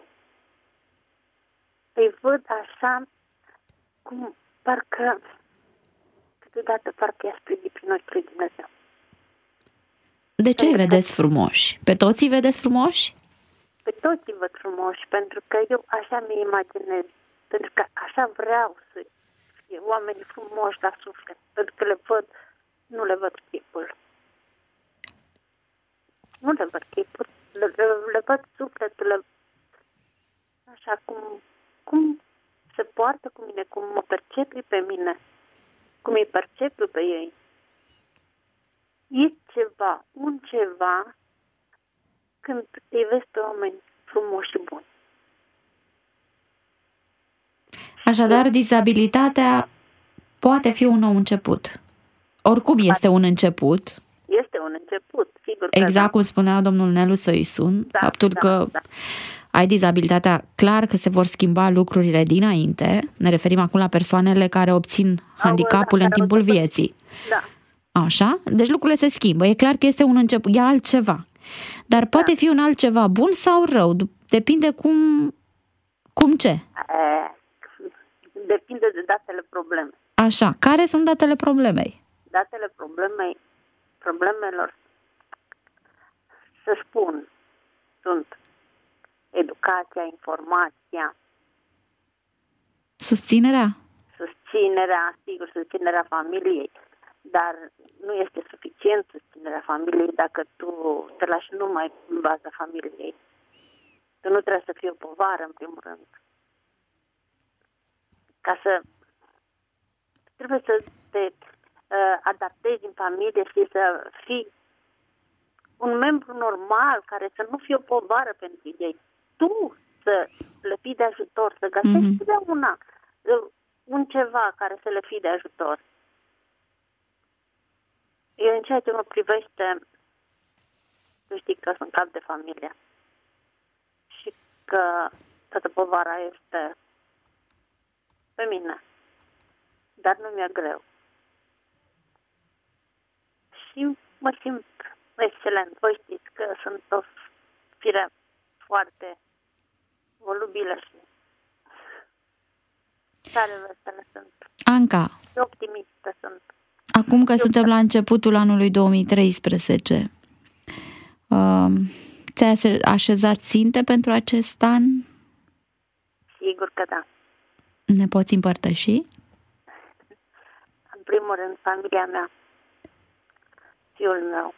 Îi văd așa cum parcă câteodată parcă i-a sprijit prin ochi lui Dumnezeu. De ce îi vedeți frumoși? Pe toți îi vedeți frumoși? Pe toți îi văd frumoși, pentru că eu așa mi imaginez, pentru că așa vreau să fie oamenii frumoși la suflet, pentru că le văd, nu le văd chipul. Nu le văd chipul, le văd sufletul, așa cum se poartă cu mine, cum mă percepi pe mine, cum îi percepi pe ei. E ceva, un ceva, când îi vezi pe oameni frumoși și buni. Așadar, dizabilitatea poate fi un nou început. Oricum este un început. Este un început, sigur că exact da. cum spunea domnul Nelu Soisun, faptul că ai dizabilitatea, clar că se vor schimba lucrurile dinainte. Ne referim acum la persoanele care obțin handicapul în timpul vieții. Da. Așa? Deci lucrurile se schimbă. E clar că este un început, e altceva. Dar poate fi un altceva bun sau rău. Depinde cum ce. Depinde de datele problemei. Așa. Care sunt datele problemei? Datele problemelor, să spun, sunt educația, informația, susținerea, sigur, susținerea familiei, dar nu este suficient susținerea familiei dacă tu te lași numai în baza familiei. Tu nu trebuie să fii o povară, în primul rând. ca să trebuie să te adaptezi în familie și să fii un membru normal care să nu fie o povară pentru ei. Tu să le fii de ajutor, să găsești de un ceva care să le fii de ajutor. Eu, în ceea ce mă privește, tu știi că sunt cap de familie și că toată povara este pe mine, dar nu mi-e greu. Și mă simt excelent. Voi știți că sunt o fire foarte volubilă și tare veselă sunt. Anca, și optimistă sunt. Acum că suntem la începutul anului 2013, ți-ai așezat ținte pentru acest an? Sigur că da. Ne poți împărtăși? În primul rând, familia mea, fiul meu.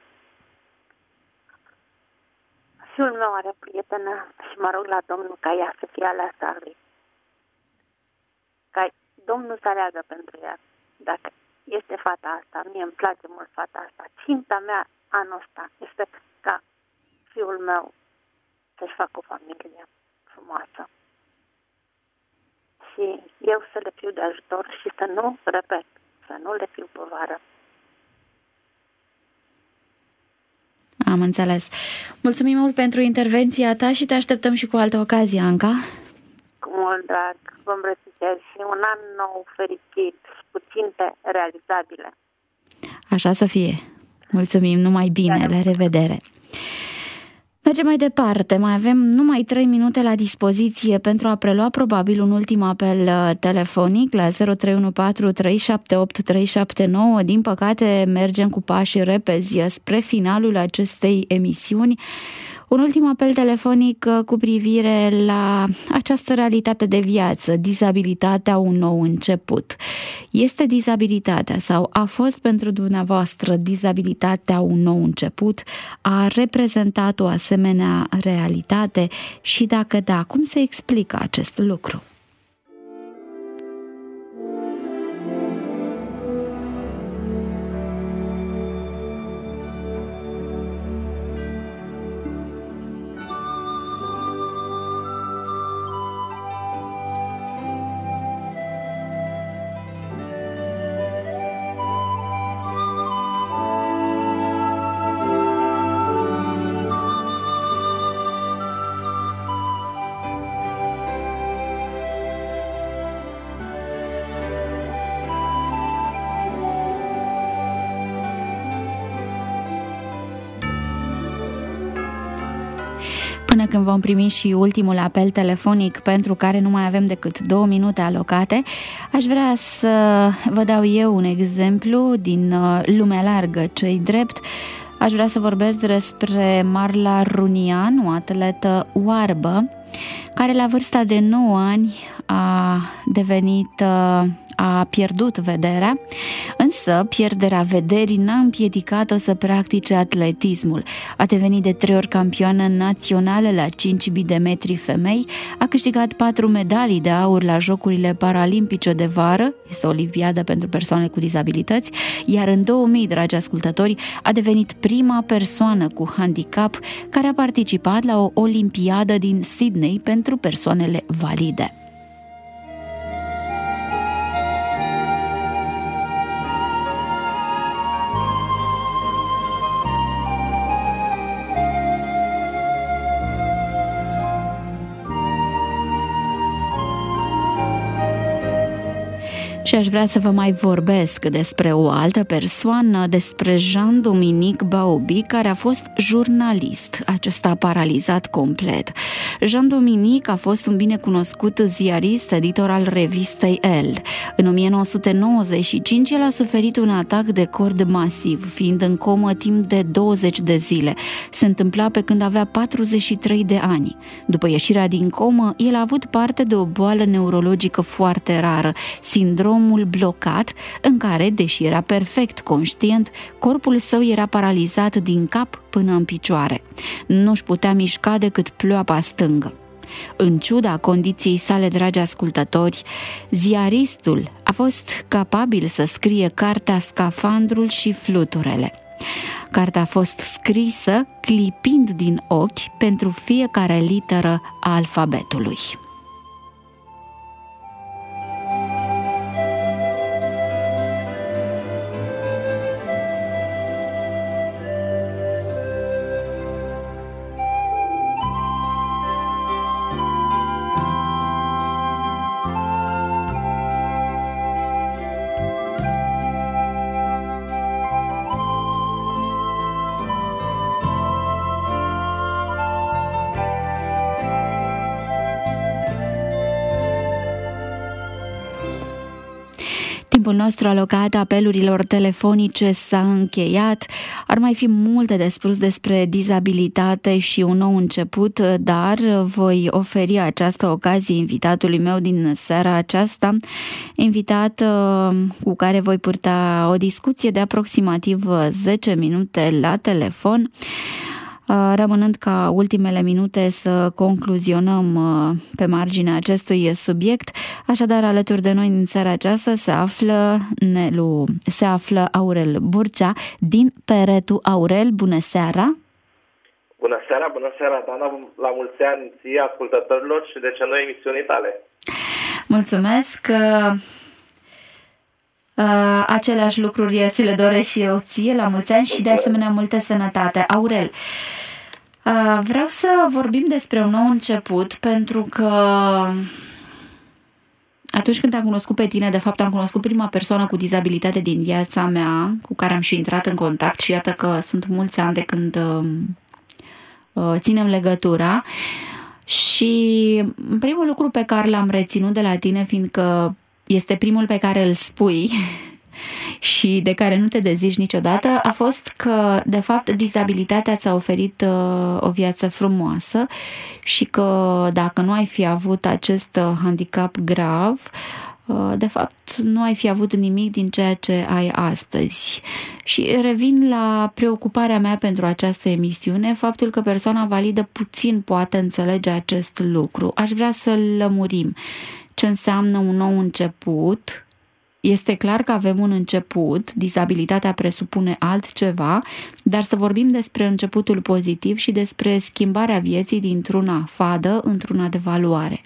Fiul meu are o prietenă și mă rog la Domnul ca ea să fie aleasa lui. Ca Domnul să aleagă pentru ea. Dacă este fata asta, mie îmi place mult fata asta. Ținta mea anul ăsta este ca fiul meu să-și facă o familie frumoasă. Și eu să le fiu de ajutor și să nu, repet, să nu le fiu povară. Am înțeles. Mulțumim mult pentru intervenția ta și te așteptăm și cu altă ocazie, Anca. Cu mult drag, vă îmbrățișez și un an nou fericit și cu ținte realizabile. Așa să fie. Mulțumim, numai bine, la revedere. Mergem mai departe, mai avem numai 3 minute la dispoziție pentru a prelua probabil un ultim apel telefonic la 0314 378 379. Din păcate mergem cu pași repezi spre finalul acestei emisiuni. Un ultim apel telefonic cu privire la această realitate de viață, dizabilitatea, un nou început. Este dizabilitatea sau a fost pentru dumneavoastră dizabilitatea un nou început? A reprezentat o asemenea realitate? Și dacă da, cum se explică acest lucru? Până când vom primi și ultimul apel telefonic, pentru care nu mai avem decât 2 minute alocate, aș vrea să vă dau eu un exemplu din lumea largă, ce-i drept. Aș vrea să vorbesc despre Marla Runian, o atletă oarbă, care la vârsta de 9 ani a pierdut vederea, însă pierderea vederii n-a împiedicat-o să practice atletismul. A devenit de 3 ori campioană națională la 5.000 de metri femei, a câștigat 4 medalii de aur la Jocurile Paralimpice de vară, este o olimpiadă pentru persoane cu dizabilități, iar în 2000, dragi ascultători, a devenit prima persoană cu handicap care a participat la o olimpiadă din Sydney pentru persoanele valide. Și aș vrea să vă mai vorbesc despre o altă persoană, despre Jean-Dominique Bauby, care a fost jurnalist. Acesta a paralizat complet. Jean-Dominique a fost un binecunoscut ziarist, editor al revistei Elle. În 1995 el a suferit un atac de cord masiv, fiind în comă timp de 20 de zile. Se întâmpla pe când avea 43 de ani. După ieșirea din comă, el a avut parte de o boală neurologică foarte rară, sindromul blocat, în care, deși era perfect conștient, corpul său era paralizat din cap până în picioare. Nu-și putea mișca decât pleoapa stângă. În ciuda condiției sale, dragi ascultători, ziaristul a fost capabil să scrie cartea Scafandrul și fluturele. Cartea a fost scrisă clipind din ochi pentru fiecare literă a alfabetului. Timpul nostru alocat apelurilor telefonice s-a încheiat. Ar mai fi multe de spus despre dizabilitate și un nou început, dar voi oferi această ocazie invitatului meu din seara aceasta, invitat cu care voi purta o discuție de aproximativ 10 minute la telefon, rămânând ca ultimele minute să concluzionăm pe marginea acestui subiect. Așadar, alături de noi în seara aceasta se află Aurel Burcea din Peretu. Aurel, bună seara! Bună seara, Dana, la mulți ani ție, ascultătorilor și de ce nu emisiunii tale. Mulțumesc! Aceleași lucruri ți le doresc și eu ție, la mulți ani și de asemenea multă sănătate. Aurel, vreau să vorbim despre un nou început, pentru că atunci când am cunoscut pe tine, de fapt am cunoscut prima persoană cu dizabilitate din viața mea, cu care am și intrat în contact și iată că sunt mulți ani de când ținem legătura. Și primul lucru pe care l-am reținut de la tine, fiindcă este primul pe care îl spui și de care nu te dezici niciodată, a fost că, de fapt, dizabilitatea ți-a oferit o viață frumoasă și că dacă nu ai fi avut acest handicap grav, de fapt, nu ai fi avut nimic din ceea ce ai astăzi. Și revin la preocuparea mea pentru această emisiune, faptul că persoana validă puțin poate înțelege acest lucru. Aș vrea să-l lămurim. Ce înseamnă un nou început? Este clar că avem un început, dizabilitatea presupune altceva, dar să vorbim despre începutul pozitiv și despre schimbarea vieții dintr-una fadă într-una de valoare.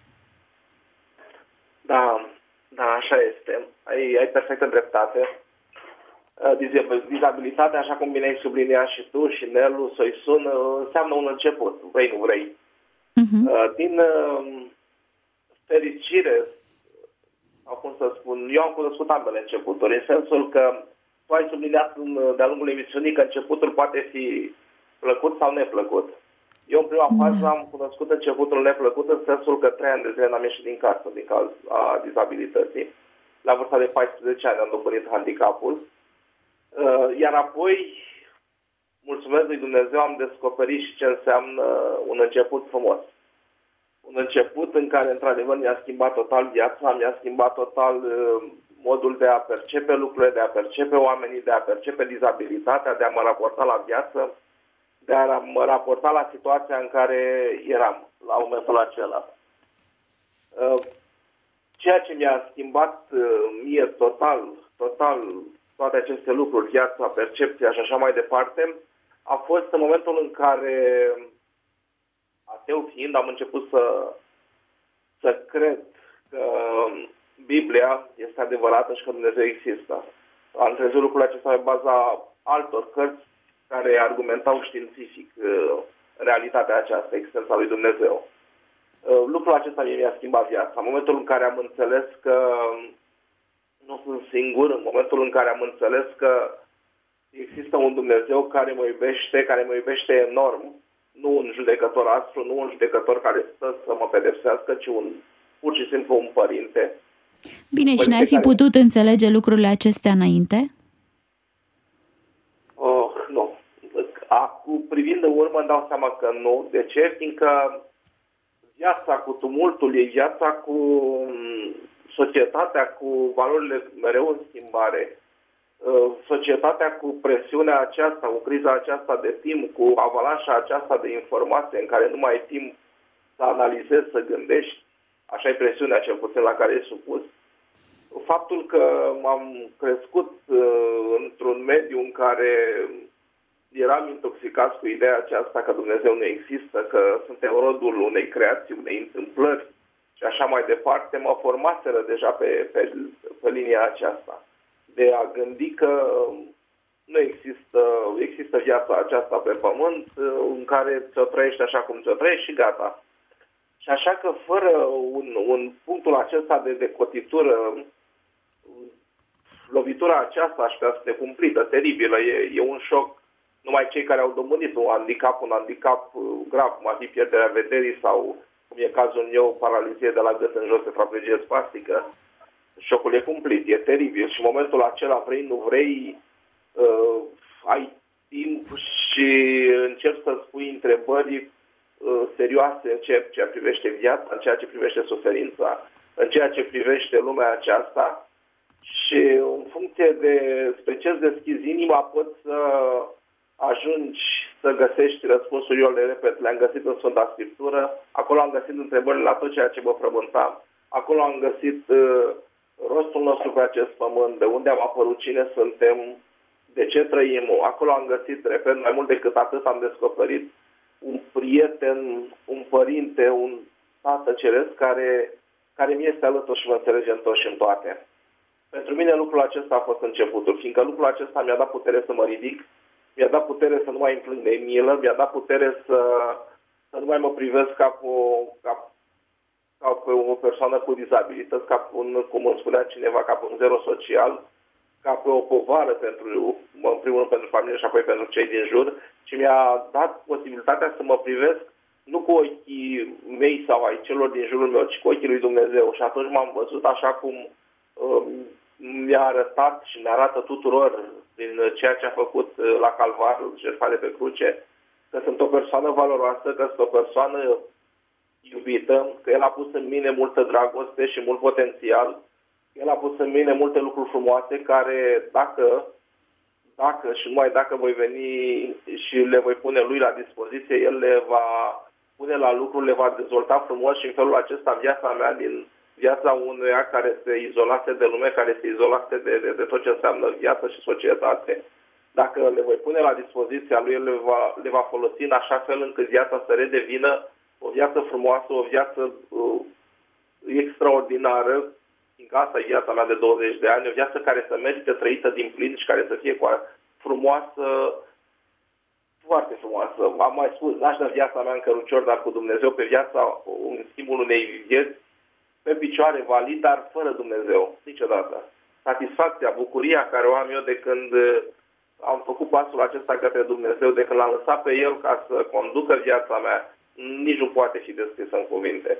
Da, așa este. Ai perfectă dreptate. Dizabilitatea, așa cum bine ai subliniat și tu și Nelu, Soisun, înseamnă un început, vrei, nu vrei. Din fericire, sau cum să spun, eu am cunoscut ambele începuturi, în sensul că tu ai subliniat de-a lungul emisiunii că începutul poate fi plăcut sau neplăcut. Eu în prima fază am cunoscut începutul neplăcut în sensul că 3 ani de zile n-am ieșit din casă din cauza dizabilității. La vârsta de 14 ani am dobândit handicapul. Iar apoi, mulțumesc lui Dumnezeu, am descoperit și ce înseamnă un început frumos. Un început în care, într-adevăr, mi-a schimbat total viața, mi-a schimbat total modul de a percepe lucrurile, de a percepe oamenii, de a percepe dizabilitatea, de a mă raporta la viață, de a mă raporta la situația în care eram la momentul acela. Ceea ce mi-a schimbat mie total toate aceste lucruri, viața, percepția și așa mai departe, a fost în momentul în care, ateu fiind, am început să cred că Biblia este adevărată și că Dumnezeu există. Am trezit lucrul acesta pe baza altor cărți care argumentau științific realitatea aceasta, existența lui Dumnezeu. Lucrul acesta mi-a schimbat viața. În momentul în care am înțeles că nu sunt singur, în momentul în care am înțeles că există un Dumnezeu care mă iubește enorm, nu un judecător aspru, nu un judecător care stă să mă pedepsească, ci pur și simplu un părinte. Bine, și n-ai fi putut înțelege lucrurile acestea înainte? Nu. Acum, privind în urmă, îmi dau seama că nu. De ce? Fiindcă viața cu tumultul ei, viața cu societatea, cu valorile mereu în schimbare, societatea cu presiunea aceasta, cu criza aceasta de timp, cu avalanșa aceasta de informație în care nu mai ai timp să analizezi, să gândești, așa e presiunea cel puțin la care e supus. Faptul că m-am crescut într-un mediu în care eram intoxicați cu ideea aceasta că Dumnezeu nu există, că suntem rodul unei creații, unei întâmplări și așa mai departe, mă formaseră deja pe linia aceasta. De a gândi că nu există viața aceasta pe pământ în care ți-o trăiești așa cum ți-o trăiești și gata. Și așa că fără un punctul acesta de cotitură, lovitura aceasta aș putea să fie cumplită, teribilă, e un șoc. Numai cei care au domnit un handicap grav, cum ar fi pierderea vederii sau, cum e cazul meu, paralizie de la gât în jos, tetraplegie spastică, șocul e cumplit, e teribil și în momentul acela vrei, nu vrei, ai timp și încerci să spui întrebări serioase în ceea ce privește viața, în ceea ce privește suferința, în ceea ce privește lumea aceasta și în funcție de spre ce îți deschizi inima poți să ajungi să găsești răspunsuri. Eu le repet, le-am găsit în Sfânta Scriptură, acolo am găsit întrebările la tot ceea ce mă frământa, acolo am găsit rostul nostru pe acest pământ, de unde am apărut, cine suntem, de ce trăim, acolo am găsit, repet, mai mult decât atât am descoperit un prieten, un părinte, un tată ceresc care mi este alături și mă înțelege în tot și în toate. Pentru mine lucrul acesta a fost începutul, fiindcă lucrul acesta mi-a dat putere să mă ridic, mi-a dat putere să nu mai îmi plâng de milă, mi-a dat putere să nu mai mă privesc ca pe o persoană cu dizabilități, cum îmi spunea cineva, ca pe un zero social, ca pe o povară în primul rând pentru familie și apoi pentru cei din jur, și mi-a dat posibilitatea să mă privesc nu cu ochii mei sau ai celor din jurul meu, ci cu ochii lui Dumnezeu. Și atunci m-am văzut așa cum mi-a arătat și ne arată tuturor din ceea ce a făcut la Calvar, jertfa de pe cruce, că sunt o persoană valoroasă, că sunt o persoană iubită, că El a pus în mine multă dragoste și mult potențial. El a pus în mine multe lucruri frumoase care, dacă și numai dacă voi veni și le voi pune Lui la dispoziție, El le va pune la lucru, le va dezvolta frumos și în felul acesta viața mea din viața unuia care se izolase de lume, care se izolase de tot ce înseamnă viață și societate. Dacă le voi pune la dispoziția Lui, El le va folosi în așa fel încât viața să redevină o viață frumoasă, o viață extraordinară, fiindcă asta e viața mea de 20 de ani, o viață care să merite trăită din plin și care să fie frumoasă, foarte frumoasă. Am mai spus, n-aș da viața mea în cărucior, dar cu Dumnezeu, pe viața, în schimbul unei vieți, pe picioare, valid, dar fără Dumnezeu, niciodată. Satisfacția, bucuria care o am eu de când am făcut pasul acesta către Dumnezeu, de când l-am lăsat pe El ca să conducă viața mea, nici nu poate fi descrisă în cuvinte.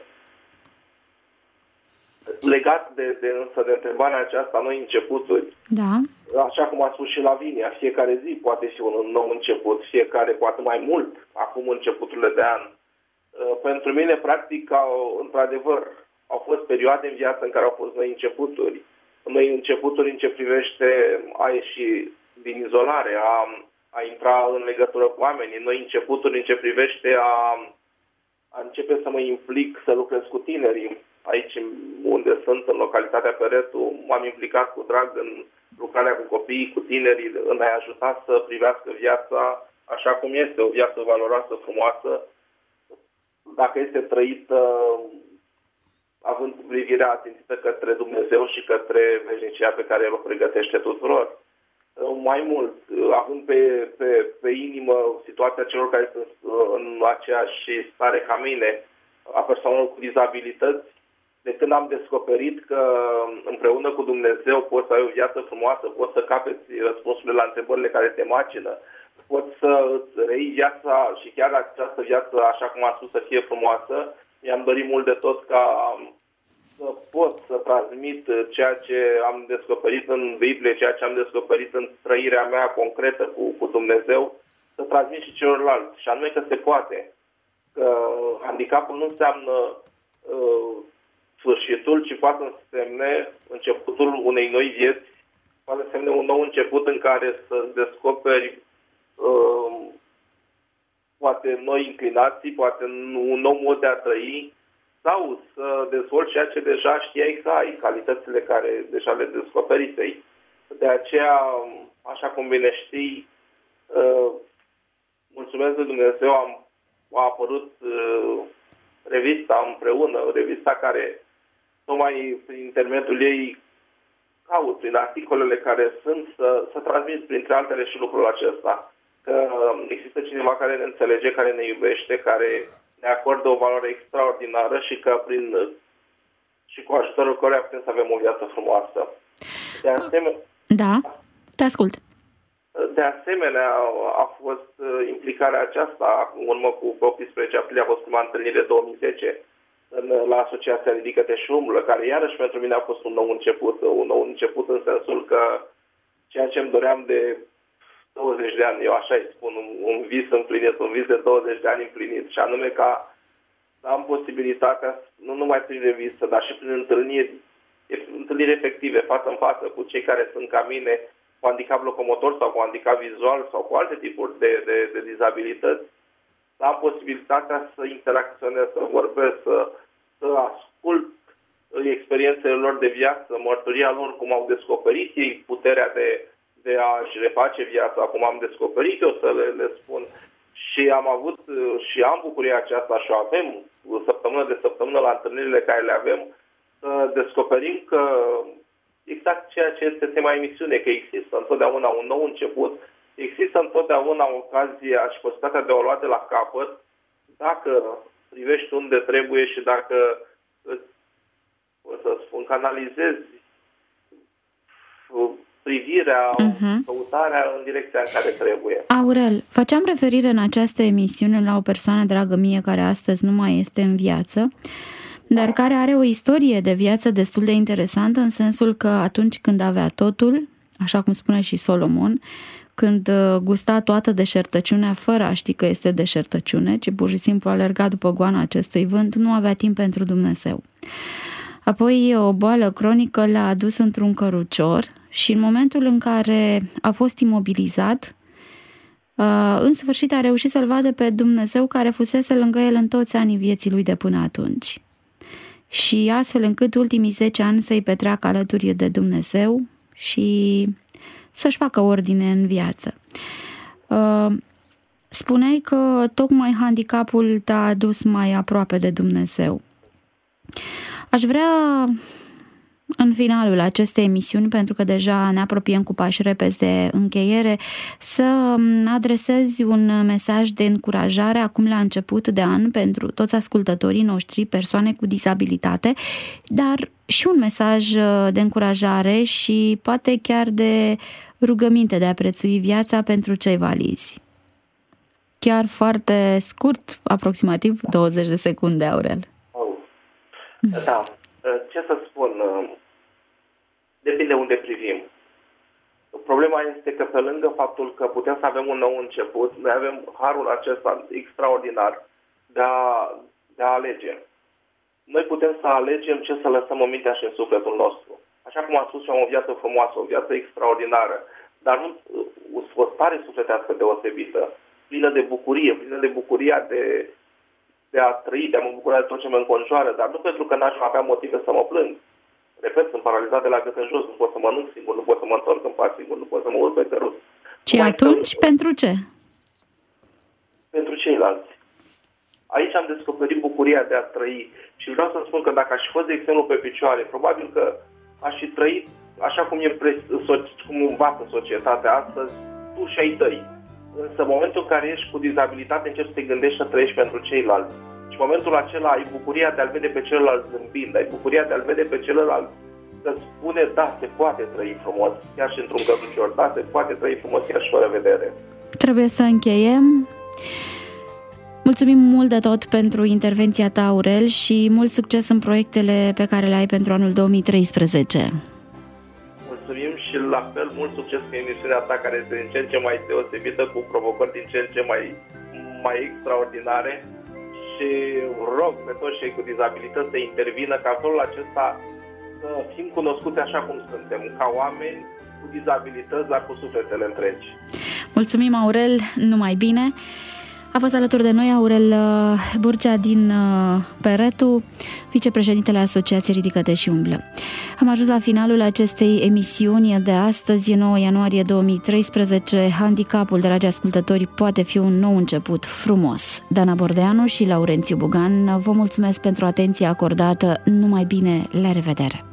Legat însă de întrebarea aceasta, noi începuturi, da. Așa cum a spus și Lavinia, fiecare zi poate fi un nou început, fiecare poate mai mult, acum începuturile de an. Pentru mine, practic, într-adevăr, au fost perioade în viață în care au fost noi începuturi. Noi începuturi în ce privește a ieși din izolare, a intra în legătură cu oamenii, noi începuturi în ce privește a începe să mă implic, să lucrez cu tinerii. Aici unde sunt, în localitatea Peretu, m-am implicat cu drag în lucrarea cu copiii, cu tinerii, în a-i ajuta să privească viața așa cum este, o viață valoroasă, frumoasă, dacă este trăită având privirea atențită către Dumnezeu și către veșnicia pe care El o pregătește tuturor. Mai mult, având pe inimă situația celor care sunt în aceeași stare ca mine, a persoanelor cu dizabilități, de când am descoperit că împreună cu Dumnezeu poți să ai o viață frumoasă, poți să capeți răspunsurile la întrebările care te macină, poți să reiei viața și chiar această viață, așa cum am spus, să fie frumoasă, mi-am dorit mult de tot ca să pot să transmit ceea ce am descoperit în Biblie, ceea ce am descoperit în trăirea mea concretă cu Dumnezeu, să transmit și celorlalți. Și anume că se poate. Că handicapul nu înseamnă sfârșitul, ci poate însemne începutul unei noi vieți, poate însemne un nou început în care să descoperi poate noi inclinații, poate un nou mod de a trăi sau să dezvolți ceea ce deja știai că ai, calitățile care deja le descoperitei. De aceea, așa cum bine știi, mulțumesc lui Dumnezeu, a apărut revista împreună, revista care tocmai prin intermediul ei caut, prin articolele care sunt, să transmit printre altele și lucrul acesta. Că există cineva care ne înțelege, care ne iubește, care ne acordă o valoare extraordinară și că și cu ajutorul căruia putem să avem o viață frumoasă. De asemenea, da, te ascult. De asemenea, a fost implicarea aceasta, în urmă cu 18 aprilie, a fost prima întâlnire 2010 la Asociația Ridică-te și Umblă, care iarăși pentru mine a fost un nou început în sensul că ceea ce îmi doream de 20 de ani, eu așa îi spun, un vis împlinit, un vis de 20 de ani împlinit, și anume ca să am posibilitatea, nu numai prin revistă, dar și prin întâlniri efective, față în față, cu cei care sunt ca mine, cu handicap locomotor sau cu handicap vizual sau cu alte tipuri de dizabilități, să am posibilitatea să interacționez, să vorbesc, să ascult experiențele lor de viață, mărturia lor, cum au descoperit ei puterea de a-și reface viața, cum am descoperit eu să le spun. Și am avut și am bucuria aceasta și o avem săptămână de săptămână la întâlnirile care le avem, să descoperim că exact ceea ce este tema emisiunii, că există întotdeauna un nou început, există întotdeauna ocazia și posibilitatea de a o lua de la capăt, dacă privești unde trebuie și dacă, să spun, canalizezi privirea, căutarea în direcția în care trebuie. Aurel, făceam referire în această emisiune la o persoană dragă mie care astăzi nu mai este în viață, dar care are o istorie de viață destul de interesantă, în sensul că atunci când avea totul, așa cum spune și Solomon, când gusta toată deșertăciunea fără a ști că este deșertăciune, ci pur și simplu alerga după goana acestui vânt, nu avea timp pentru Dumnezeu. Apoi o boală cronică l-a adus într-un cărucior și în momentul în care a fost imobilizat, în sfârșit a reușit să-L vadă pe Dumnezeu care fusese lângă el în toți anii vieții lui de până atunci. Și astfel încât ultimii 10 ani să-i petreacă alături de Dumnezeu și să-și facă ordine în viață. Spuneai că tocmai handicapul te-a adus mai aproape de Dumnezeu. Aș vrea, în finalul acestei emisiuni, pentru că deja ne apropiem cu pași repezi de încheiere, să adresezi un mesaj de încurajare acum la început de an pentru toți ascultătorii noștri, persoane cu dizabilitate, dar și un mesaj de încurajare și poate chiar de rugăminte de a prețui viața pentru cei valizi. Chiar foarte scurt, aproximativ 20 de secunde, Aurel. Da, ce să spun, depinde unde privim. Problema este că pe lângă faptul că putem să avem un nou început, noi avem harul acesta extraordinar de a alege. Noi putem să alegem ce să lăsăm în mintea și în sufletul nostru. Așa cum am spus, eu am o viață frumoasă, o viață extraordinară, dar nu o stare sufletească deosebită, plină de bucuria de a trăi, de a mă bucura de tot ce mă înconjoară, dar nu pentru că n-aș avea motive să mă plâng. Repet, sunt paralizat de la gât în jos, nu pot să mănânc singur, nu pot să mă întorc în pas singur, nu pot să mă urc pe cărut. Și atunci, pentru ce? Pentru ceilalți. Aici am descoperit bucuria de a trăi și vreau să spun că dacă aș fi fost, de exemplu, pe picioare, probabil că aș fi trăit așa cum învață societatea astăzi, tu și ai tăi. Însă în momentul în care ești cu dizabilitate, începi să te gândești să trăiești pentru ceilalți. Și în momentul acela ai bucuria de a-l vede pe celălalt zâmbind, ai bucuria de a-l vede pe celălalt să spune, da, se poate trăi frumos, chiar și într-un cărucior, da, se poate trăi frumos chiar și fără vedere. Trebuie să încheiem. Mulțumim mult de tot pentru intervenția ta, Aurel, și mult succes în proiectele pe care le ai pentru anul 2013. Mulțumim și la fel mult succes cu emisiunea ta, care este din ce în ce mai deosebită, cu provocări din ce în ce mai extraordinare, și rog pe toți cei cu dizabilități să intervină ca în felul acesta să fim cunoscuți așa cum suntem, ca oameni cu dizabilități, dar cu sufletele întregi. Mulțumim, Aurel, numai bine! A fost alături de noi Aurel Burcea din Peretu, vicepreședintele Asociației Ridică-te și umblă. Am ajuns la finalul acestei emisiuni de astăzi, 9 ianuarie 2013. Handicapul, dragi ascultători, poate fi un nou început frumos. Dana Bordeanu și Laurențiu Bugan vă mulțumesc pentru atenția acordată. Numai bine, la revedere!